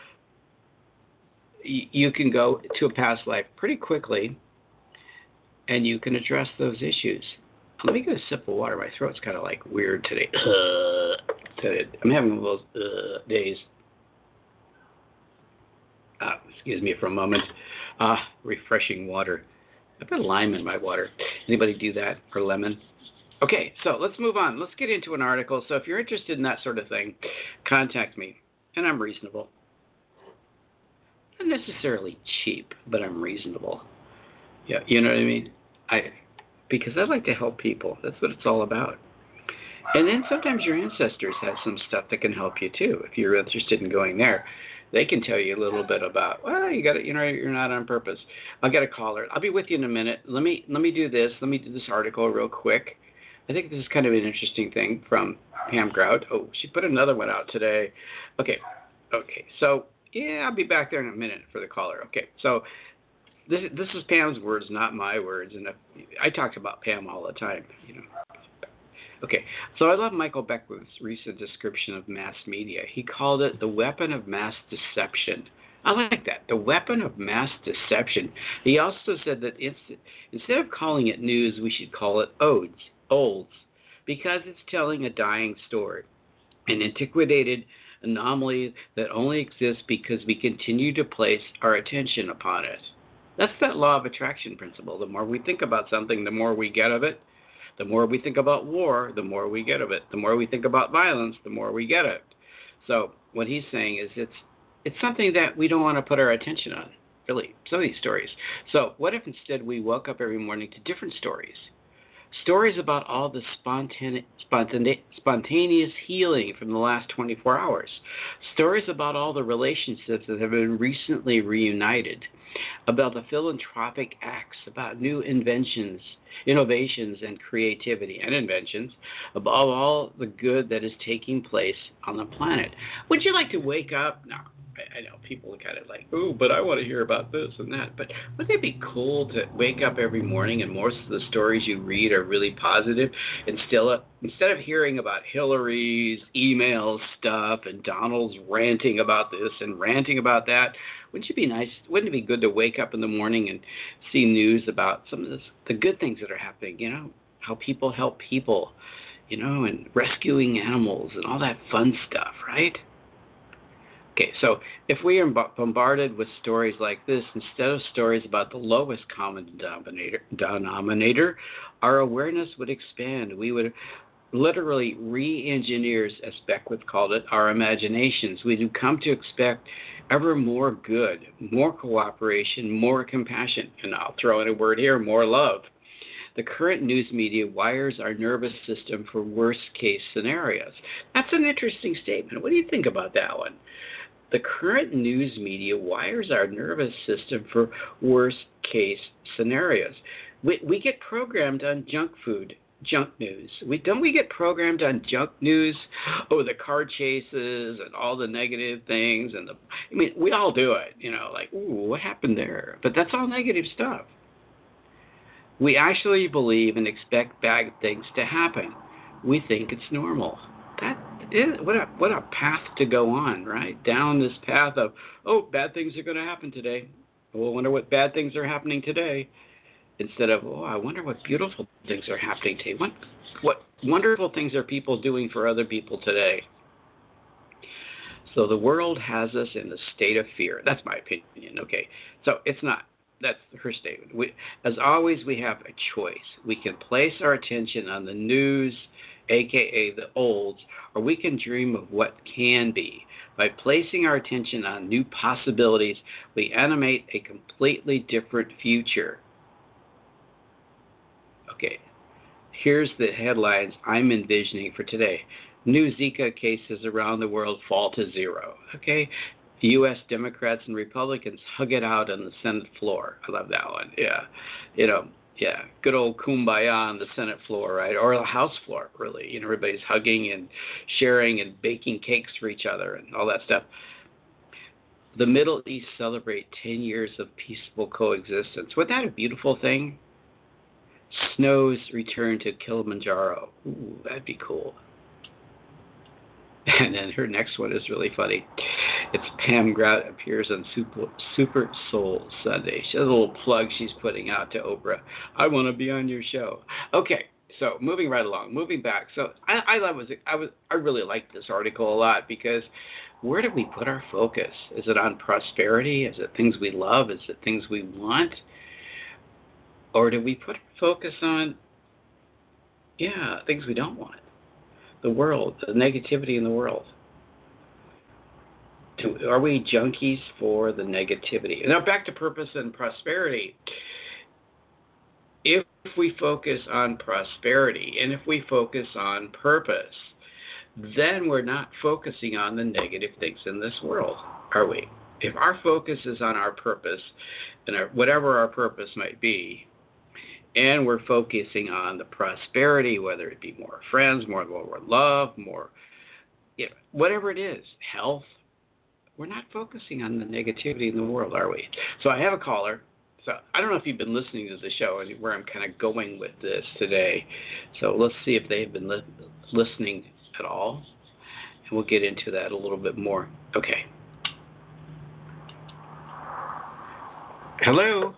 Speaker 2: Y- you can go to a past life pretty quickly, and you can address those issues. Let me get a sip of water. My throat's kind of like weird today. Uh, today. I'm having one of those uh, days. Uh, excuse me for a moment. Ah, refreshing water. I put lime in my water. Anybody do that? Or lemon? Okay, so let's move on. Let's get into an article. So if you're interested in that sort of thing, contact me. And I'm reasonable. Not necessarily cheap, but I'm reasonable. Yeah, you know what I mean? I because I like to help people. That's what it's all about. And then sometimes your ancestors have some stuff that can help you too. If you're interested in going there, they can tell you a little bit about, well, you got to, you know, you're not on purpose. I'll get a caller. I'll be with you in a minute. Let me let me do this. Let me do this article real quick. I think this is kind of an interesting thing from Pam Grout. Oh, she put another one out today. Okay, okay. So, yeah, I'll be back there in a minute for the caller. Okay, so this this is Pam's words, not my words. And I talked about Pam all the time, you know. Okay, so I love Michael Beckwith's recent description of mass media. He called it the weapon of mass deception. I like that, the weapon of mass deception. He also said that it's, instead of calling it news, we should call it odes, olds, because it's telling a dying story, an antiquated anomaly that only exists because we continue to place our attention upon it. That's that law of attraction principle. The more we think about something, the more we get of it. The more we think about war, the more we get of it. The more we think about violence, the more we get it. So what he's saying is it's it's something that we don't want to put our attention on, really, some of these stories. So what if instead we woke up every morning to different stories? Stories about all the spontane, spontane, spontaneous healing from the last twenty-four hours. Stories about all the relationships that have been recently reunited. About the philanthropic acts, about new inventions, innovations, and creativity and inventions, above all the good that is taking place on the planet. Would you like to wake up? No, I, I know people are kind of like, oh, but I want to hear about this and that. But wouldn't it be cool to wake up every morning and most of the stories you read are really positive, and still, instead of hearing about Hillary's email stuff and Donald's ranting about this and ranting about that, wouldn't it be nice, wouldn't it be good to wake up in the morning and see news about some of this, the good things that are happening, you know, how people help people, you know, and rescuing animals and all that fun stuff, right? Okay, so if we are bombarded with stories like this, instead of stories about the lowest common denominator, denominator, our awareness would expand. We would literally re-engineer, as Beckwith called it, our imaginations. We do come to expect ever more good, more cooperation, more compassion, and I'll throw in a word here, more love. The current news media wires our nervous system for worst-case scenarios. That's an interesting statement. What do you think about that one? The current news media wires our nervous system for worst-case scenarios. We, we get programmed on junk food, junk news. We don't we get programmed on junk news? Oh, the car chases and all the negative things, and the I mean, we all do it, you know, like, ooh, what happened there? But that's all negative stuff. We actually believe and expect bad things to happen. We think it's normal. That is what a what a path to go on, right? Down this path of, oh, bad things are going to happen today. Well, I wonder what bad things are happening today. Instead of, oh, I wonder what beautiful things are happening today. What, what wonderful things are people doing for other people today? So the world has us in a state of fear. That's my opinion. Okay, so it's not. That's her statement. We, as always, we have a choice. We can place our attention on the news, a k a the olds, or we can dream of what can be. By placing our attention on new possibilities, we animate a completely different future. Okay, here's the headlines I'm envisioning for today. New Zika cases around the world fall to zero. Okay, U S Democrats and Republicans hug it out on the Senate floor. I love that one. Yeah, you know, yeah, good old kumbaya on the Senate floor, right? Or the House floor, really. You know, everybody's hugging and sharing and baking cakes for each other and all that stuff. The Middle East celebrate ten years of peaceful coexistence. Wasn't that a beautiful thing? Snows return to Kilimanjaro. Ooh, that'd be cool. And then her next one is really funny. It's Pam Grout appears on Super, Super Soul Sunday. She has a little plug she's putting out to Oprah. I want to be on your show. Okay, so moving right along, moving back. So I, I love was I was I really liked this article a lot because where do we put our focus? Is it on prosperity? Is it things we love? Is it things we want? Or do we put our focus on, yeah, things we don't want? The world, the negativity in the world. Do, are we junkies for the negativity? Now back to purpose and prosperity. If we focus on prosperity and if we focus on purpose, then we're not focusing on the negative things in this world, are we? If our focus is on our purpose, and our, whatever our purpose might be, And we're focusing on the prosperity, whether it be more friends, more, more love, more, you know, whatever it is, health. We're not focusing on the negativity in the world, are we? So I have a caller. So I don't know if you've been listening to the show and where I'm kind of going with this today. So let's see if they've been li- listening at all. And we'll get into that a little bit more. Okay. Hello?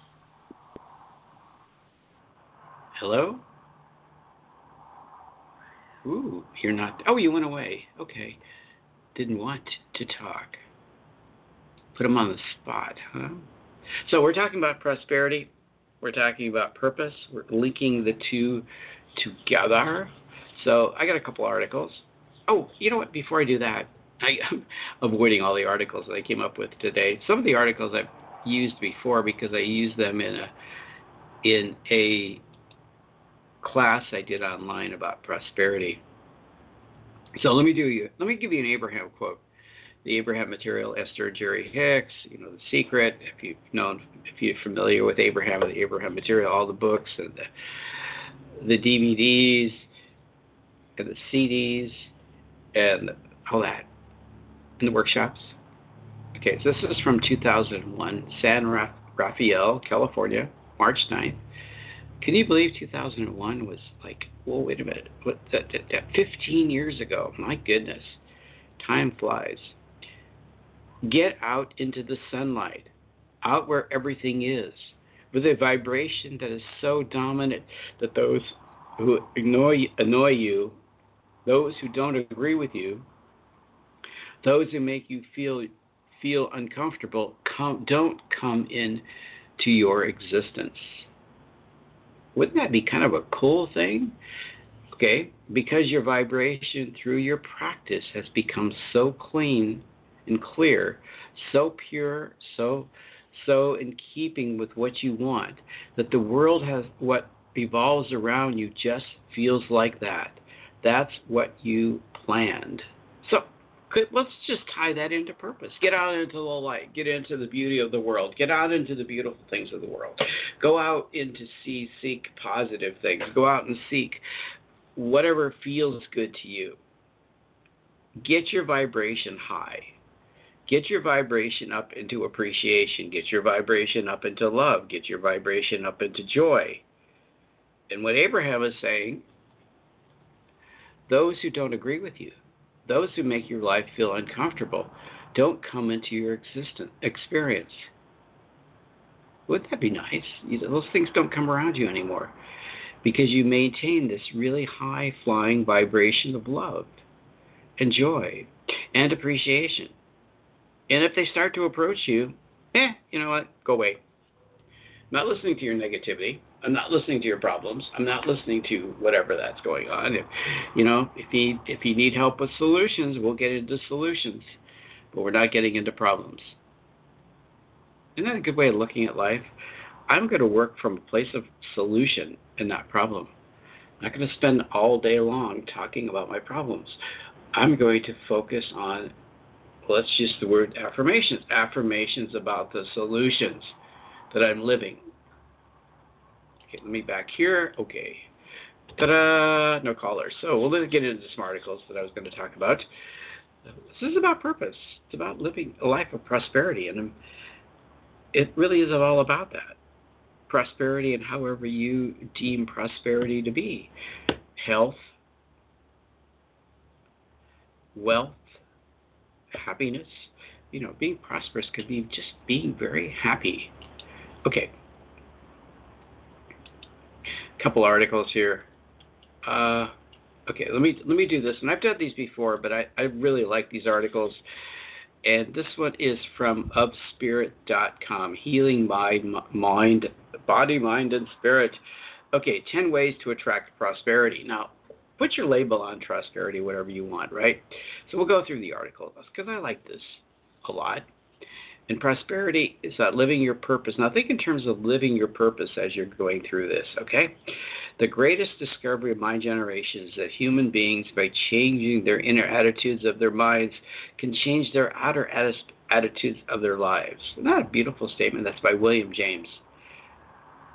Speaker 2: Hello? Ooh, you're not... Oh, you went away. Okay. Didn't want to talk. Put them on the spot, huh? So we're talking about prosperity. We're talking about purpose. We're linking the two together. So I got a couple articles. Oh, you know what? Before I do that, I, I'm avoiding all the articles that I came up with today. Some of the articles I've used before because I used them in a in a class I did online about prosperity. So let me do you. Let me give you an Abraham quote. The Abraham Material, Esther Jerry Hicks, you know, The Secret. If you've known, if you're familiar with Abraham and the Abraham Material, all the books and the, the D V Ds and the C Ds and all that, and the workshops. Okay, so this is from two thousand one, San Rafael, California, March ninth. Can you believe two thousand one was like, whoa, wait a minute, what, that, that, that fifteen years ago? My goodness, time flies. Get out into the sunlight, out where everything is, with a vibration that is so dominant that those who annoy, annoy you, those who don't agree with you, those who make you feel feel uncomfortable, come, don't come in to your existence. Wouldn't that be kind of a cool thing? Okay, because your vibration through your practice has become so clean and clear, so pure, so so in keeping with what you want, that the world has what evolves around you just feels like that. That's what you planned. So let's just tie that into purpose. Get out into the light. Get into the beauty of the world. Get out into the beautiful things of the world. Go out into see, seek positive things. Go out and seek whatever feels good to you. Get your vibration high. Get your vibration up into appreciation. Get your vibration up into love. Get your vibration up into joy. And what Abraham is saying, those who don't agree with you, those who make your life feel uncomfortable, don't come into your existence experience. Wouldn't that be nice? You know, those things don't come around you anymore because you maintain this really high-flying vibration of love and joy and appreciation. And if they start to approach you, eh, you know what? Go away. I'm not listening to your negativity. I'm not listening to your problems. I'm not listening to whatever that's going on. If, you know, if you if you need help with solutions, we'll get into solutions, but we're not getting into problems. Isn't that a good way of looking at life? I'm going to work from a place of solution and not problem. I'm not going to spend all day long talking about my problems. I'm going to focus on, let's use the word affirmations, affirmations about the solutions that I'm living. Okay, let me back here. Okay. Ta-da! No callers. So we'll get into some articles that I was going to talk about. This is about purpose. It's about living a life of prosperity. And it really is all about that. Prosperity and however you deem prosperity to be. Health, wealth, happiness. You know, being prosperous could be just being very happy. Okay. Couple articles here. Uh, okay, let me let me do this. And I've done these before, but I, I really like these articles. And this one is from of spirit dot com. Healing mind, mind, body, mind, and spirit. Okay, ten ways to attract prosperity. Now, put your label on prosperity, whatever you want, right? So we'll go through the article because I like this a lot. And prosperity is uh, living your purpose. Now think in terms of living your purpose as you're going through this, okay? The greatest discovery of my generation is that human beings, by changing their inner attitudes of their minds, can change their outer attitudes of their lives. Isn't that a beautiful statement? That's by William James.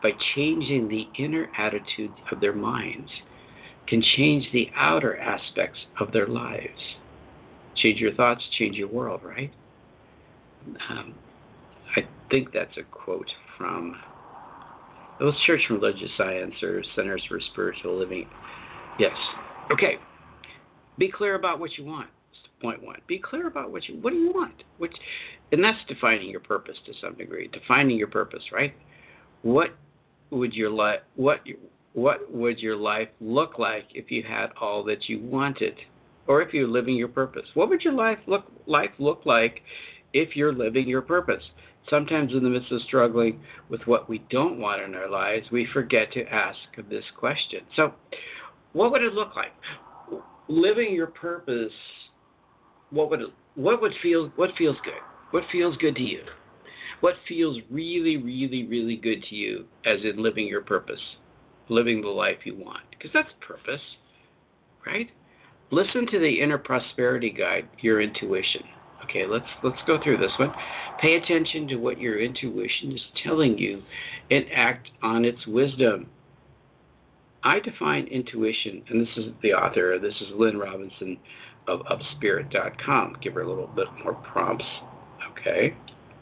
Speaker 2: by changing the inner attitudes of their minds, can change the outer aspects of their lives. Change your thoughts, change your world, right? Um, I think that's a quote from those Church and Religious Science or Centers for Spiritual Living. Yes. Okay. Be clear about what you want. Point one. Be clear about what you what do you want? Which, and that's defining your purpose to some degree. Defining your purpose, right? What would your life what what would your life look like if you had all that you wanted, or if you're living your purpose? What would your life look life look like if you're living your purpose? Sometimes in the midst of struggling with what we don't want in our lives, we forget to ask this question. So, what would it look like? Living your purpose, what would it, what would feel what feels good? What feels good to you? What feels really, really, really good to you as in living your purpose, living the life you want? Because that's purpose, right? Listen to the Inner Prosperity Guide, your intuition. Okay, let's let's go through this one. Pay attention to what your intuition is telling you and act on its wisdom. I define intuition, and this is the author, this is Lynn Robinson of Up Spirit dot com. Give her a little bit more prompts. Okay.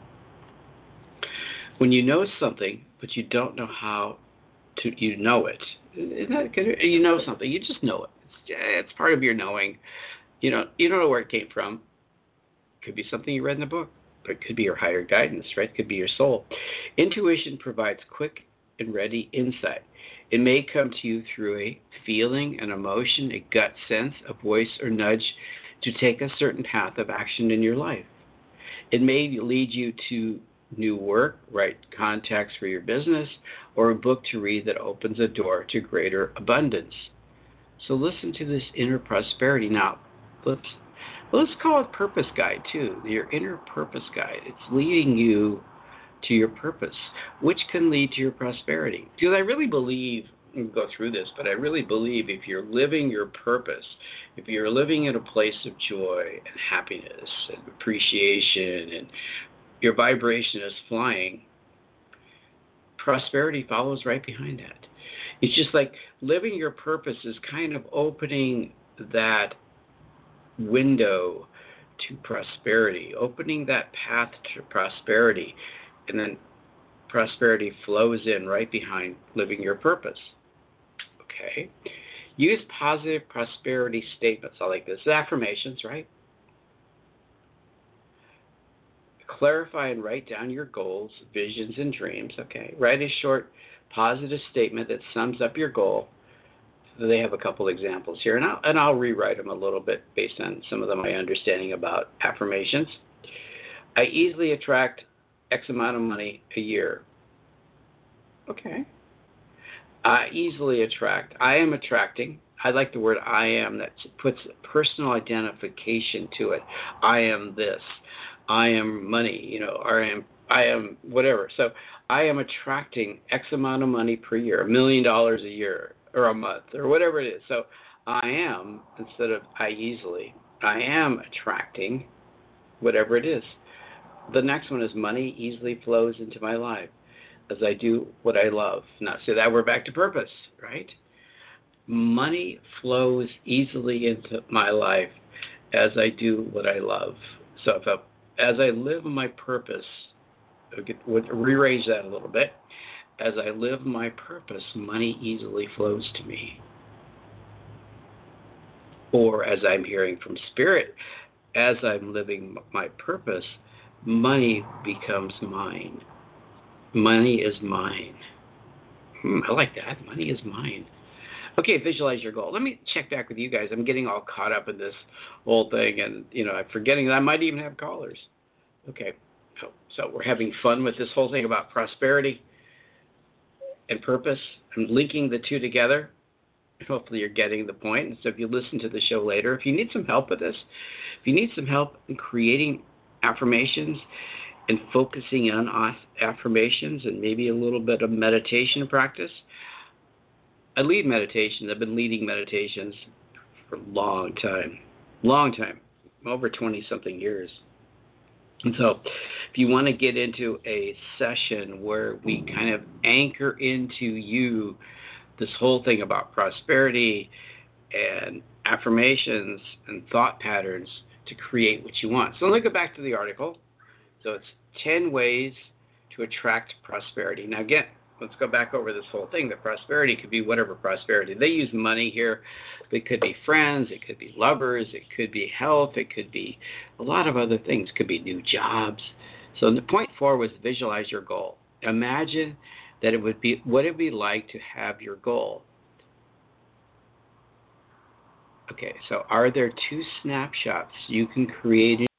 Speaker 2: When you know something, but you don't know how to, you know it. Isn't that good? You know something, you just know it. It's, it's part of your knowing. You know, you don't know where it came from. It could be something you read in a book, but it could be your higher guidance, right? It could be your soul. Intuition provides quick and ready insight. It may come to you through a feeling, an emotion, a gut sense, a voice or nudge to take a certain path of action in your life. It may lead you to new work, right contacts for your business, or a book to read that opens a door to greater abundance. So listen to this inner prosperity. Now, let's, let's call it purpose guide too, your inner purpose guide. It's leading you to your purpose, which can lead to your prosperity. Because I really believe, we'll go through this, but I really believe if you're living your purpose, if you're living in a place of joy and happiness and appreciation and your vibration is flying, prosperity follows right behind that. It's just like living your purpose is kind of opening that window to prosperity, opening that path to prosperity. And then prosperity flows in right behind living your purpose. Okay? Use positive prosperity statements. I like this. Affirmations, right? Clarify and write down your goals, visions, and dreams. Okay? Write a short positive statement that sums up your goal. They have a couple examples here, and I'll, and I'll rewrite them a little bit based on some of them my understanding about affirmations. I easily attract X amount of money a year. Okay. I easily attract. I am attracting. I like the word I am that puts personal identification to it. I am this. I am money, you know, or I am, I am whatever. So I am attracting X amount of money per year, a million dollars a year or a month or whatever it is. So I am, instead of I easily, I am attracting whatever it is. The next one is money easily flows into my life as I do what I love. Now, so that we're back to purpose, right? Money flows easily into my life as I do what I love. So if I, as I live my purpose, we'll rearrange that a little bit. As I live my purpose, money easily flows to me. Or as I'm hearing from Spirit, as I'm living my purpose, money becomes mine. Money is mine. Hmm, I like that. Money is mine. Okay, visualize your goal. Let me check back with you guys. I'm getting all caught up in this whole thing, and you know, I'm forgetting that I might even have callers. Okay, so, so we're having fun with this whole thing about prosperity and purpose. I'm linking the two together. Hopefully you're getting the point. And so if you listen to the show later, if you need some help with this, if you need some help in creating affirmations and focusing on affirmations and maybe a little bit of meditation practice. I lead meditations. I've been leading meditations for a long time, long time, over twenty-something years. And so if you want to get into a session where we kind of anchor into you this whole thing about prosperity and affirmations and thought patterns to create what you want. So let me go back to the article. So it's ten ways to attract prosperity. Now again, let's go back over this whole thing. That prosperity could be whatever prosperity. They use money here. It could be friends. It could be lovers. It could be health. It could be a lot of other things. It could be new jobs. So the point four was visualize your goal. Imagine that it would be what it would be like to have your goal. Okay, so are there two snapshots you can create in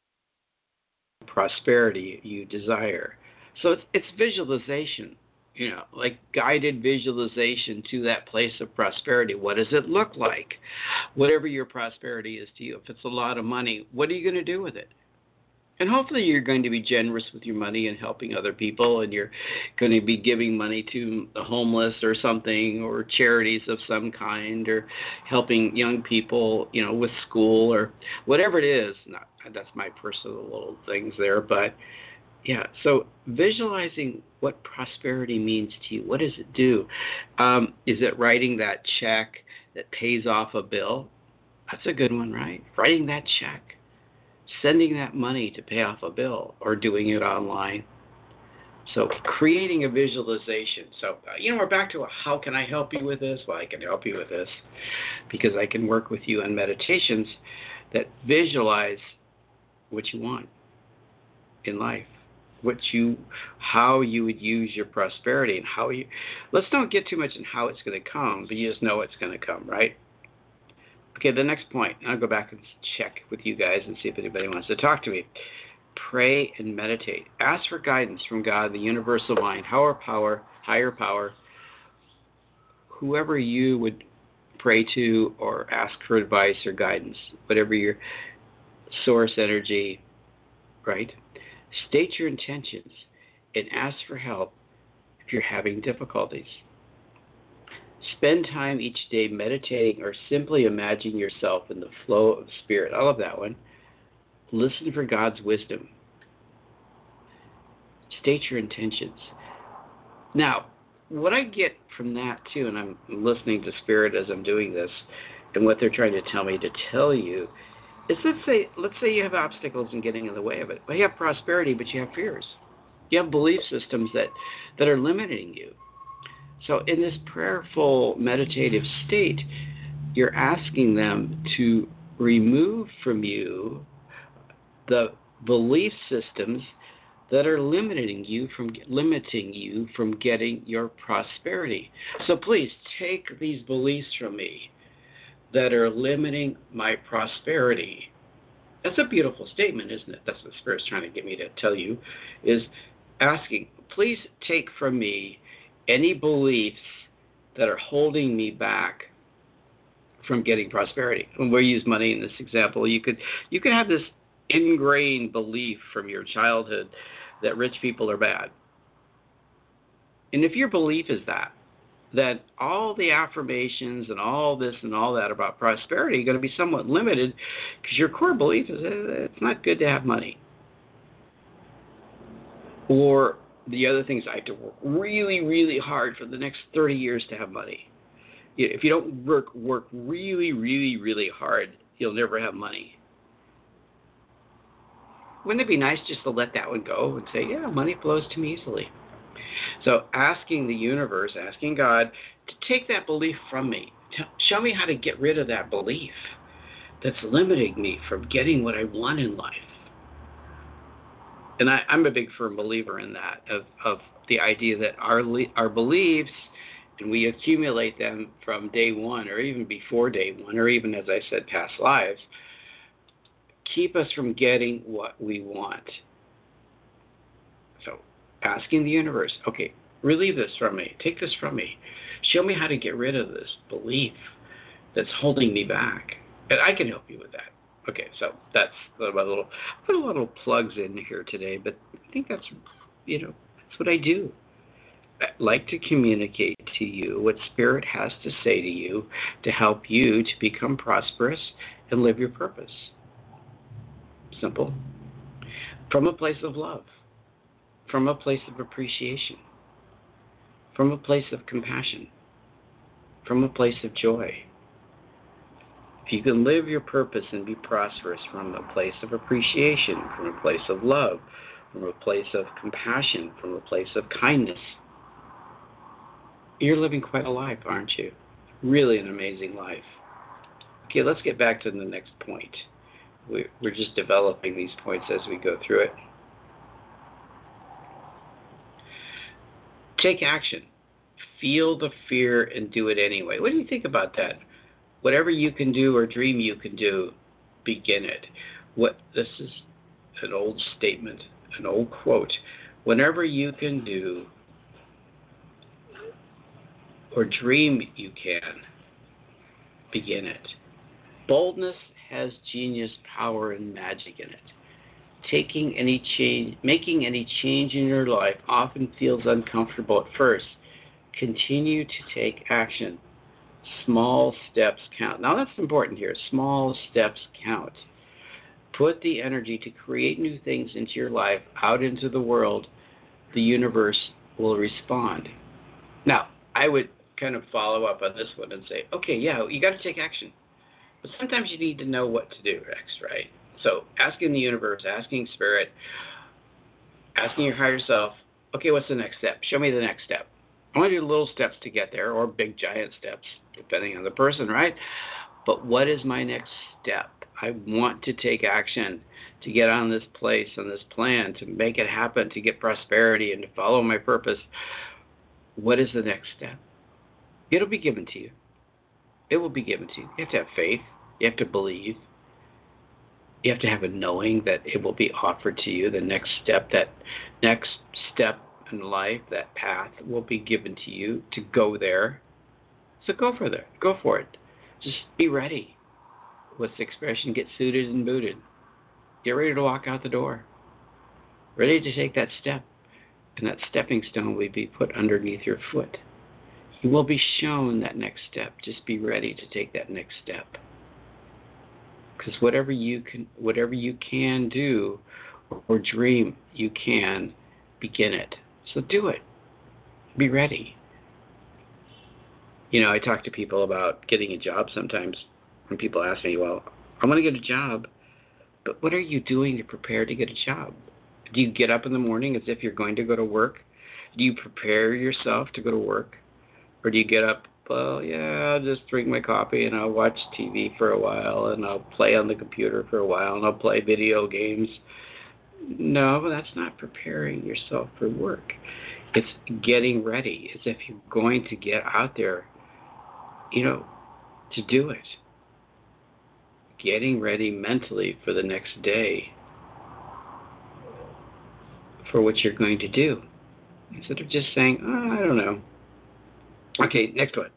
Speaker 2: prosperity you desire? So it's, it's visualization. You know, like guided visualization to that place of prosperity. What does it look like? Whatever your prosperity is to you. If it's a lot of money, what are you going to do with it? And hopefully you're going to be generous with your money and helping other people, and you're going to be giving money to the homeless or something, or charities of some kind, or helping young people, you know, with school or whatever it is. Not, that's my personal little things there, but yeah, so visualizing what prosperity means to you. What does it do? Um, is it writing that check that pays off a bill? That's a good one, right? Writing that check, sending that money to pay off a bill, or doing it online. So creating a visualization. So, uh, you know, we're back to a, how can I help you with this? Well, I can help you with this because I can work with you on meditations that visualize what you want in life. What you, how you would use your prosperity, and how you, let's not get too much in how it's going to come, but you just know it's going to come, right? Okay, the next point, I'll go back and check with you guys and see if anybody wants to talk to me. Pray and meditate. Ask for guidance from God, the universal mind, higher power, higher power, whoever you would pray to or ask for advice or guidance, whatever your source energy, right? State your intentions and ask for help if you're having difficulties. Spend time each day meditating or simply imagine yourself in the flow of spirit. I love that one. Listen for God's wisdom. State your intentions. Now, what I get from that too, and I'm listening to spirit as I'm doing this, and what they're trying to tell me to tell you, is let's say let's say you have obstacles in getting in the way of it. Well, you have prosperity, but you have fears. You have belief systems that, that are limiting you. So in this prayerful, meditative state, you're asking them to remove from you the belief systems that are limiting you from limiting you from getting your prosperity. So please take these beliefs from me that are limiting my prosperity. That's a beautiful statement, isn't it? That's what the Spirit's trying to get me to tell you, is asking, please take from me any beliefs that are holding me back from getting prosperity. When we use money in this example, you could you could have this ingrained belief from your childhood that rich people are bad. And if your belief is that, that all the affirmations and all this and all that about prosperity are going to be somewhat limited because your core belief is that it's not good to have money. Or the other things, I have to work really, really hard for the next thirty years to have money. If you don't work, work really, really, really hard, you'll never have money. Wouldn't it be nice just to let that one go and say, yeah, money flows to me easily? So asking the universe, asking God to take that belief from me. To show me how to get rid of that belief that's limiting me from getting what I want in life. And I, I'm a big firm believer in that, of, of the idea that our our beliefs, and we accumulate them from day one or even before day one, or even, as I said, past lives, keep us from getting what we want. So asking the universe, okay, relieve this from me. Take this from me. Show me how to get rid of this belief that's holding me back. And I can help you with that. Okay, so that's a little, put a little plugs in here today, but I think that's, you know, that's what I do. I like to communicate to you what Spirit has to say to you to help you to become prosperous and live your purpose. Simple. from a place of love, from a place of appreciation, from a place of compassion, from a place of joy. If you can live your purpose and be prosperous from a place of appreciation, from a place of love, from a place of compassion, from a place of kindness, you're living quite a life, aren't you? Really an amazing life. Okay, let's get back to the next point. We're just developing these points as we go through it. Take action. Feel the fear and do it anyway. What do you think about that? Whatever you can do or dream you can do, begin it. What this is an old statement, an old quote. Whenever you can do or dream you can, begin it. Boldness has genius, power, and magic in it. Taking any change, making any change in your life often feels uncomfortable at first. Continue to take action. Small steps count. Now that's important here. Small steps count. Put the energy to create new things into your life, out into the world. The universe will respond. Now, I would kind of follow up on this one and say, okay, yeah, you got to take action. But sometimes you need to know what to do next, right? So asking the universe, asking spirit, asking your higher self, okay, what's the next step? Show me the next step. I want to do little steps to get there, or big giant steps, depending on the person, right? But what is my next step? I want to take action to get on this place, on this plan, to make it happen, to get prosperity, and to follow my purpose. What is the next step? It'll be given to you. It will be given to you. You have to have faith. You have to believe. You have to have a knowing that it will be offered to you. The next step, that next step in life, that path will be given to you to go there. So go for it. Go for it. Just be ready. What's the expression? Get suited and booted. Get ready to walk out the door. Ready to take that step. And that stepping stone will be put underneath your foot. You will be shown that next step. Just be ready to take that next step. Because whatever you can, whatever you can do or dream you can, begin it. So do it. Be ready. You know, I talk to people about getting a job sometimes when people ask me, well, I want to get a job, but what are you doing to prepare to get a job? Do you get up in the morning as if you're going to go to work? Do you prepare yourself to go to work? Or do you get up, well, yeah, I'll just drink my coffee and I'll watch T V for a while and I'll play on the computer for a while and I'll play video games? No, that's not preparing yourself for work. It's getting ready. It's if you're going to get out there, you know, to do it. Getting ready mentally for the next day for what you're going to do. Instead of just saying, oh, I don't know. Okay, next one.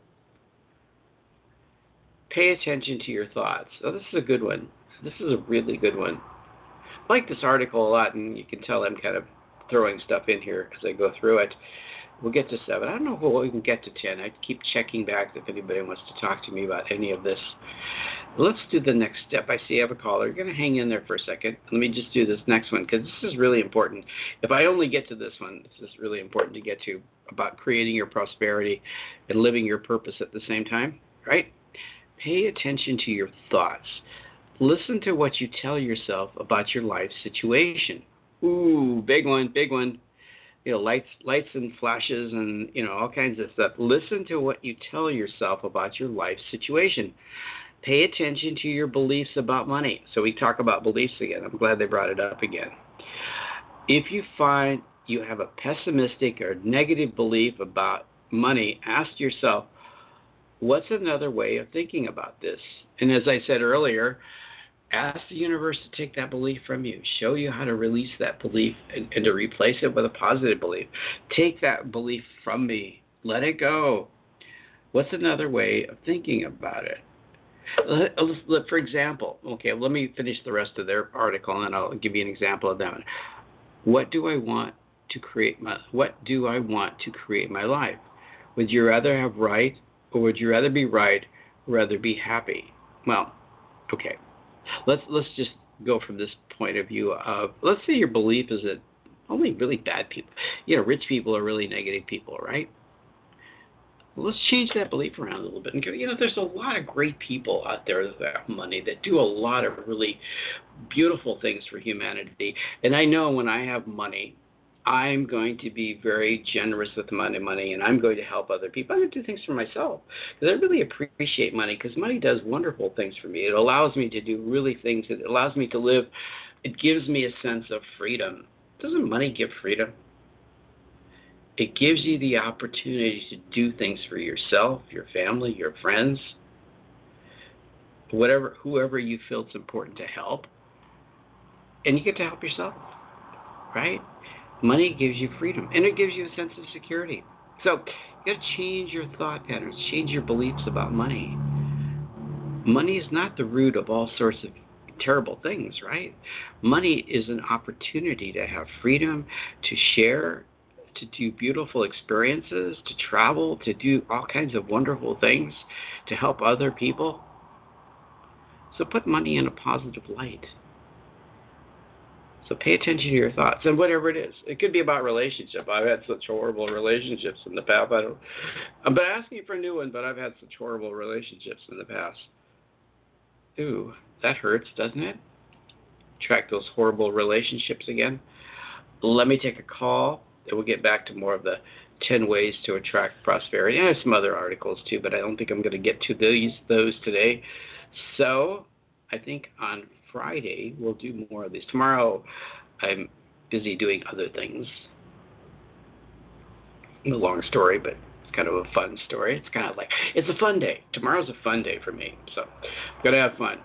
Speaker 2: Pay attention to your thoughts. Oh, this is a good one. This is a really good one. I like this article a lot, and you can tell I'm kind of throwing stuff in here as I go through it. We'll get to seven. I don't know if we'll even get to ten. I keep checking back if anybody wants to talk to me about any of this. Let's do the next step. I see I have a caller. You're going to hang in there for a second. Let me just do this next one, because this is really important. If I only get to this one, this is really important to get to, about creating your prosperity and living your purpose at the same time, right? Pay attention to your thoughts. Listen to what you tell yourself about your life situation. Ooh, big one, big one. You know, lights, lights and flashes and, you know, all kinds of stuff. Listen to what you tell yourself about your life situation. Pay attention to your beliefs about money. So we talk about beliefs again. I'm glad they brought it up again. If you find you have a pessimistic or negative belief about money, ask yourself, what's another way of thinking about this? And as I said earlier, ask the universe to take that belief from you. Show you how to release that belief and, and to replace it with a positive belief. Take that belief from me. Let it go. What's another way of thinking about it? For example, okay, let me finish the rest of their article and I'll give you an example of that. What do I want to create my what do I want to create my life? Would you rather have right, or would you rather be right or rather be happy? Well, okay. Let's let's just go from this point of view of, let's say your belief is that only really bad people, you know, rich people are really negative people, right? Let's change that belief around a little bit. And go, you know, there's a lot of great people out there that have money that do a lot of really beautiful things for humanity. And I know when I have money, I'm going to be very generous with my money, and I'm going to help other people. I'm going to do things for myself because I really appreciate money, because money does wonderful things for me. It allows me to do really things. It allows me to live. It gives me a sense of freedom. Doesn't money give freedom? It gives you the opportunity to do things for yourself, your family, your friends, whatever, whoever you feel it's important to help. And you get to help yourself, right? Money gives you freedom, and it gives you a sense of security. So you got to change your thought patterns, change your beliefs about money. Money is not the root of all sorts of terrible things, right? Money is an opportunity to have freedom, to share, to do beautiful experiences, to travel, to do all kinds of wonderful things, to help other people. So put money in a positive light. So pay attention to your thoughts, and whatever it is. It could be about relationship. I've had such horrible relationships in the past. I don't, I'm not asking for a new one, but I've had such horrible relationships in the past. Ooh, that hurts, doesn't it? Track those horrible relationships again. Let me take a call, and we'll get back to more of the ten ways to attract prosperity. And I have some other articles too, but I don't think I'm going to get to those those today. So I think on Friday we'll do more of these. Tomorrow I'm busy doing other things. A long story, but it's kind of a fun story. It's kind of like, it's a fun day. Tomorrow's a fun day for me, so I'm going to have fun.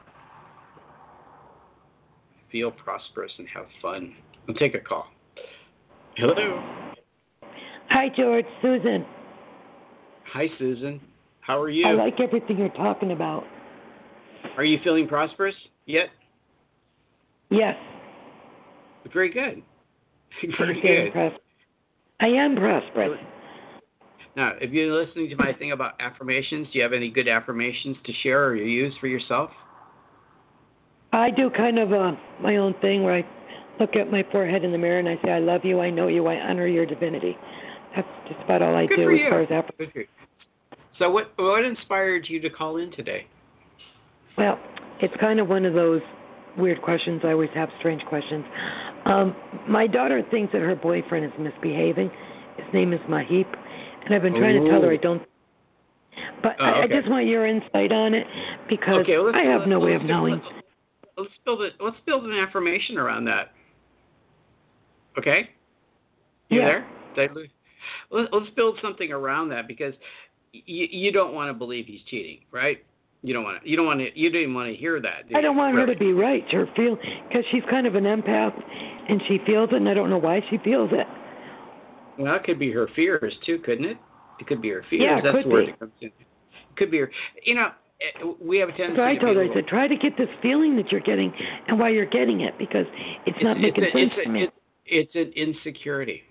Speaker 2: Feel prosperous and have fun. I'll take a call. Hello.
Speaker 6: Hi, George. Susan.
Speaker 2: Hi, Susan. How are you?
Speaker 6: I like everything you're talking about.
Speaker 2: Are you feeling prosperous yet?
Speaker 6: Yes.
Speaker 2: Very good. Very
Speaker 6: I'm
Speaker 2: good.
Speaker 6: Pros- I am prosperous.
Speaker 2: Now, if you're listening to my thing about affirmations, do you have any good affirmations to share or you use for yourself?
Speaker 6: I do kind of uh, my own thing where I look at my forehead in the mirror and I say, I love you, I know you, I honor your divinity. That's just about all I
Speaker 2: Good
Speaker 6: do
Speaker 2: for
Speaker 6: as
Speaker 2: you.
Speaker 6: far as affirmations.
Speaker 2: So what what inspired you to call in today?
Speaker 6: Well, it's kind of one of those weird questions. I always have strange questions. Um, my daughter thinks that her boyfriend is misbehaving. His name is Mahip, and I've been trying
Speaker 2: Ooh.
Speaker 6: to tell her I don't. But
Speaker 2: Oh,
Speaker 6: I,
Speaker 2: okay.
Speaker 6: I just want your insight on it because
Speaker 2: Okay, well,
Speaker 6: I have
Speaker 2: let's,
Speaker 6: no way
Speaker 2: let's,
Speaker 6: of knowing.
Speaker 2: Let's, let's build it. Let's build an affirmation around that. Okay. You
Speaker 6: Yeah.
Speaker 2: there? Did I lose? Let- Let's build something around that because you you don't want to believe he's cheating, right? You don't want to. You don't want to. You didn't want to hear that. Do
Speaker 6: I
Speaker 2: you?
Speaker 6: don't want
Speaker 2: really?
Speaker 6: her to be right. Her feel because she's kind of an empath, and she feels it, and I don't know why she feels it.
Speaker 2: Well, it could be her fears too, couldn't it? It could be her fears.
Speaker 6: Yeah, it
Speaker 2: That's
Speaker 6: could
Speaker 2: the word
Speaker 6: be.
Speaker 2: that comes in. It could be her. You know, eh, we have a tendency.
Speaker 6: So I
Speaker 2: to
Speaker 6: told
Speaker 2: be
Speaker 6: her, I
Speaker 2: little-
Speaker 6: said, try to get this feeling that you're getting and why you're getting it because it's, not
Speaker 2: it's,
Speaker 6: making
Speaker 2: it's a,
Speaker 6: sense
Speaker 2: it's a,
Speaker 6: to me.
Speaker 2: It's, it's an insecurity.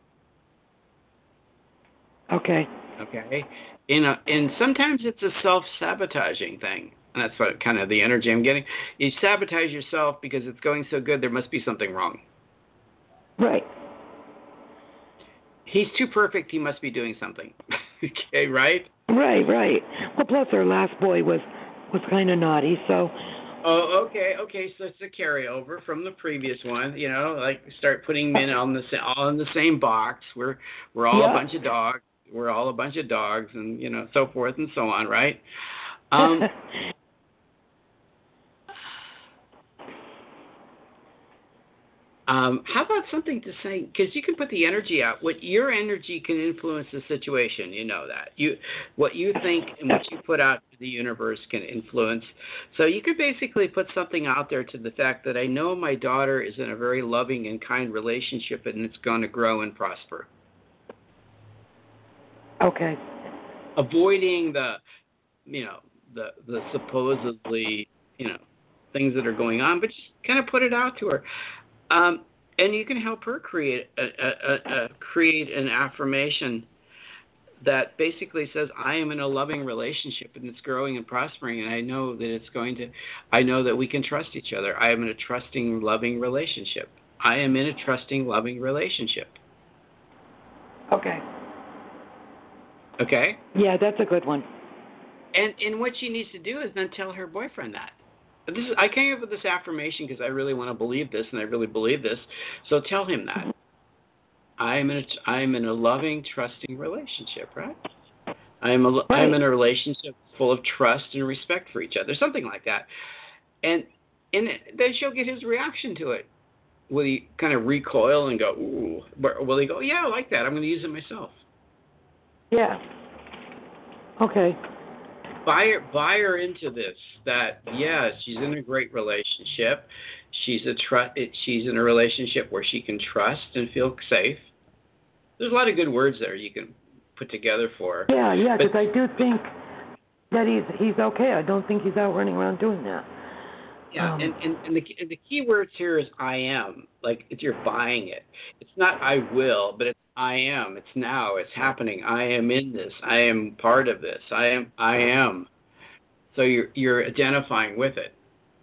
Speaker 6: Okay.
Speaker 2: Okay, you know, and sometimes it's a self-sabotaging thing. And that's what kind of the energy I'm getting. You sabotage yourself because it's going so good. There must be something wrong.
Speaker 6: Right.
Speaker 2: He's too perfect. He must be doing something. Okay, right?
Speaker 6: Right, right. Well, plus our last boy was was kind of naughty, so.
Speaker 2: Oh, okay, okay. So it's a carryover from the previous one. You know, like start putting men on the sa- all in the same box. We're we're all
Speaker 6: Yeah.
Speaker 2: a bunch of dogs. We're all a bunch of dogs, and you know, so forth and so on, right? Um, Um, how about something to say? Because you can put the energy out. What your energy can influence the situation. You know that. You, what you think and what you put out to the universe can influence. So you could basically put something out there to the fact that I know my daughter is in a very loving and kind relationship, and it's going to grow and prosper.
Speaker 6: Okay.
Speaker 2: Avoiding the, you know, the the supposedly, you know, things that are going on, but just kind of put it out to her. Um, and you can help her create a, a, a, a create an affirmation that basically says, I am in a loving relationship and it's growing and prospering, and I know that it's going to, I know that we can trust each other. I am in a trusting, loving relationship. I am in a trusting, loving relationship.
Speaker 6: Okay.
Speaker 2: Okay?
Speaker 6: Yeah, that's a good one.
Speaker 2: And and what she needs to do is then tell her boyfriend that. This is, I came up with this affirmation because I really want to believe this, and I really believe this. So tell him that. I am in a, I am in a loving, trusting relationship, right? I am a, right. I am in a relationship full of trust and respect for each other, something like that. And and then she'll get his reaction to it. Will he kind of recoil and go, ooh? Or will he go, yeah, I like that. I'm going to use it myself.
Speaker 6: Yeah. Okay.
Speaker 2: Buy her, buy her into this. That yeah, she's in a great relationship. She's a tr- She's in a relationship where she can trust and feel safe. There's a lot of good words there you can put together for her.
Speaker 6: Yeah, yeah, because I do think that he's he's okay. I don't think he's out running around doing that.
Speaker 2: Yeah, um, and, and, and, the, and the key words here is I am. Like, if you're buying it. It's not I will, but it's I am. It's now. It's happening. I am in this. I am part of this. I am. I am. So you're you're identifying with it.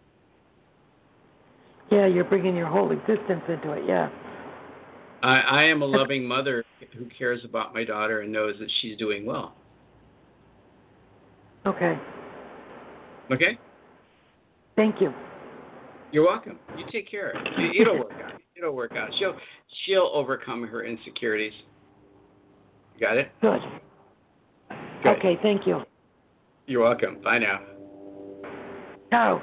Speaker 6: Yeah, you're bringing your whole existence into it. Yeah.
Speaker 2: I, I am a loving mother who cares about my daughter and knows that she's doing well.
Speaker 6: Okay.
Speaker 2: Okay?
Speaker 6: Thank you.
Speaker 2: You're welcome. You take care. It'll work out. It'll work out. She'll she'll overcome her insecurities. Got it?
Speaker 6: Good.
Speaker 2: Good.
Speaker 6: Okay, thank you.
Speaker 2: You're welcome. Bye now.
Speaker 6: Ciao.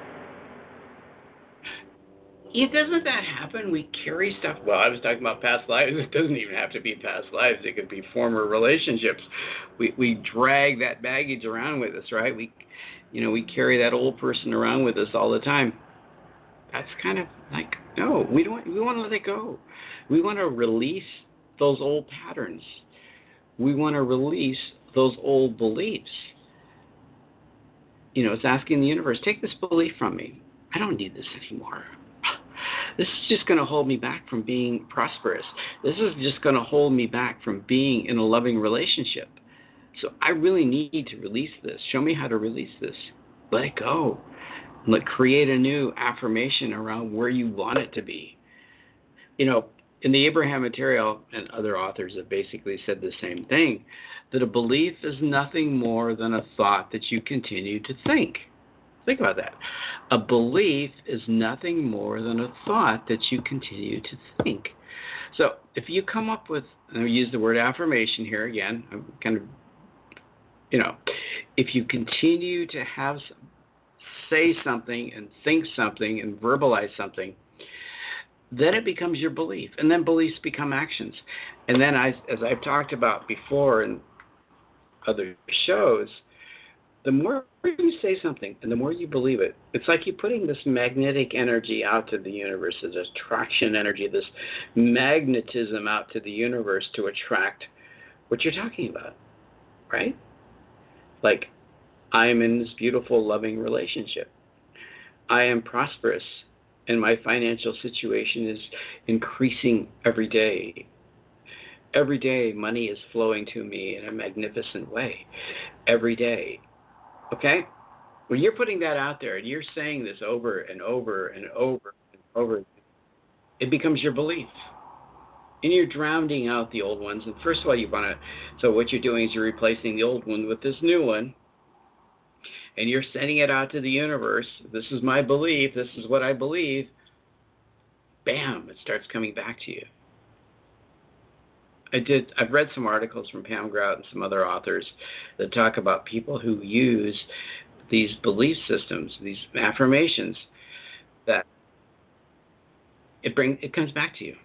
Speaker 2: Yeah, doesn't that happen? We carry stuff. Well, I was talking about past lives. It doesn't even have to be past lives. It could be former relationships. We we drag that baggage around with us, right? We, you know, we carry that old person around with us all the time. That's kind of like, no, we don't. We want to let it go. We want to release those old patterns. We want to release those old beliefs. You know, it's asking the universe, take this belief from me. I don't need this anymore. This is just going to hold me back from being prosperous. This is just going to hold me back from being in a loving relationship. So I really need to release this. Show me how to release this. Let it go. Let create a new affirmation around where you want it to be. You know, in the Abraham Material, and other authors have basically said the same thing, that a belief is nothing more than a thought that you continue to think. Think about that. A belief is nothing more than a thought that you continue to think. So if you come up with, and I'll use the word affirmation here again, I'm kind of, you know, if you continue to have, say something and think something and verbalize something, then it becomes your belief. And then beliefs become actions. And then, I, as I've talked about before in other shows, the more you say something and the more you believe it, it's like you're putting this magnetic energy out to the universe, this attraction energy, this magnetism out to the universe to attract what you're talking about, right? Like, I am in this beautiful, loving relationship. I am prosperous, and my financial situation is increasing every day. Every day, money is flowing to me in a magnificent way. Every day. Okay? When you're putting that out there and you're saying this over and over and over and over, it becomes your belief. And you're drowning out the old ones. And first of all, you want to, so what you're doing is you're replacing the old one with this new one. And you're sending it out to the universe. This is my belief. This is what I believe. Bam, it starts coming back to you. I did. I've read some articles from Pam Grout and some other authors that talk about people who use these belief systems, these affirmations, that it brings, it comes back to you.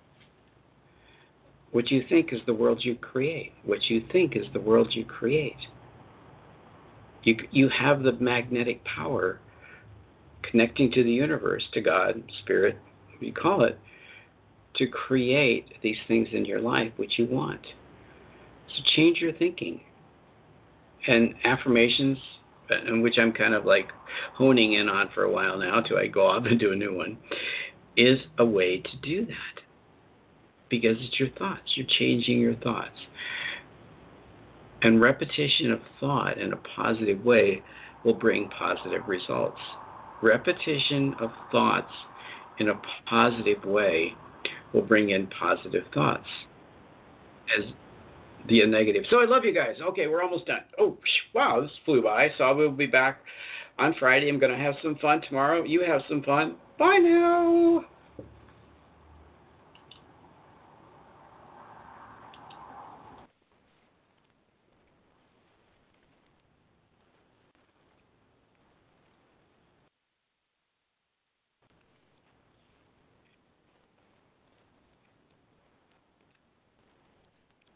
Speaker 2: What you think is the world you create. What you think is the world you create. You you have the magnetic power connecting to the universe, to God, Spirit, whatever you call it, to create these things in your life which you want. So change your thinking. And affirmations, and which I'm kind of like honing in on for a while now till I go off and do a new one, is a way to do that. Because it's your thoughts. You're changing your thoughts. And repetition of thought in a positive way will bring positive results. Repetition of thoughts in a positive way will bring in positive thoughts as the negative. So I love you guys. Okay, we're almost done. Oh, wow, this flew by. So we'll be back on Friday. I'm going to have some fun tomorrow. You have some fun. Bye now.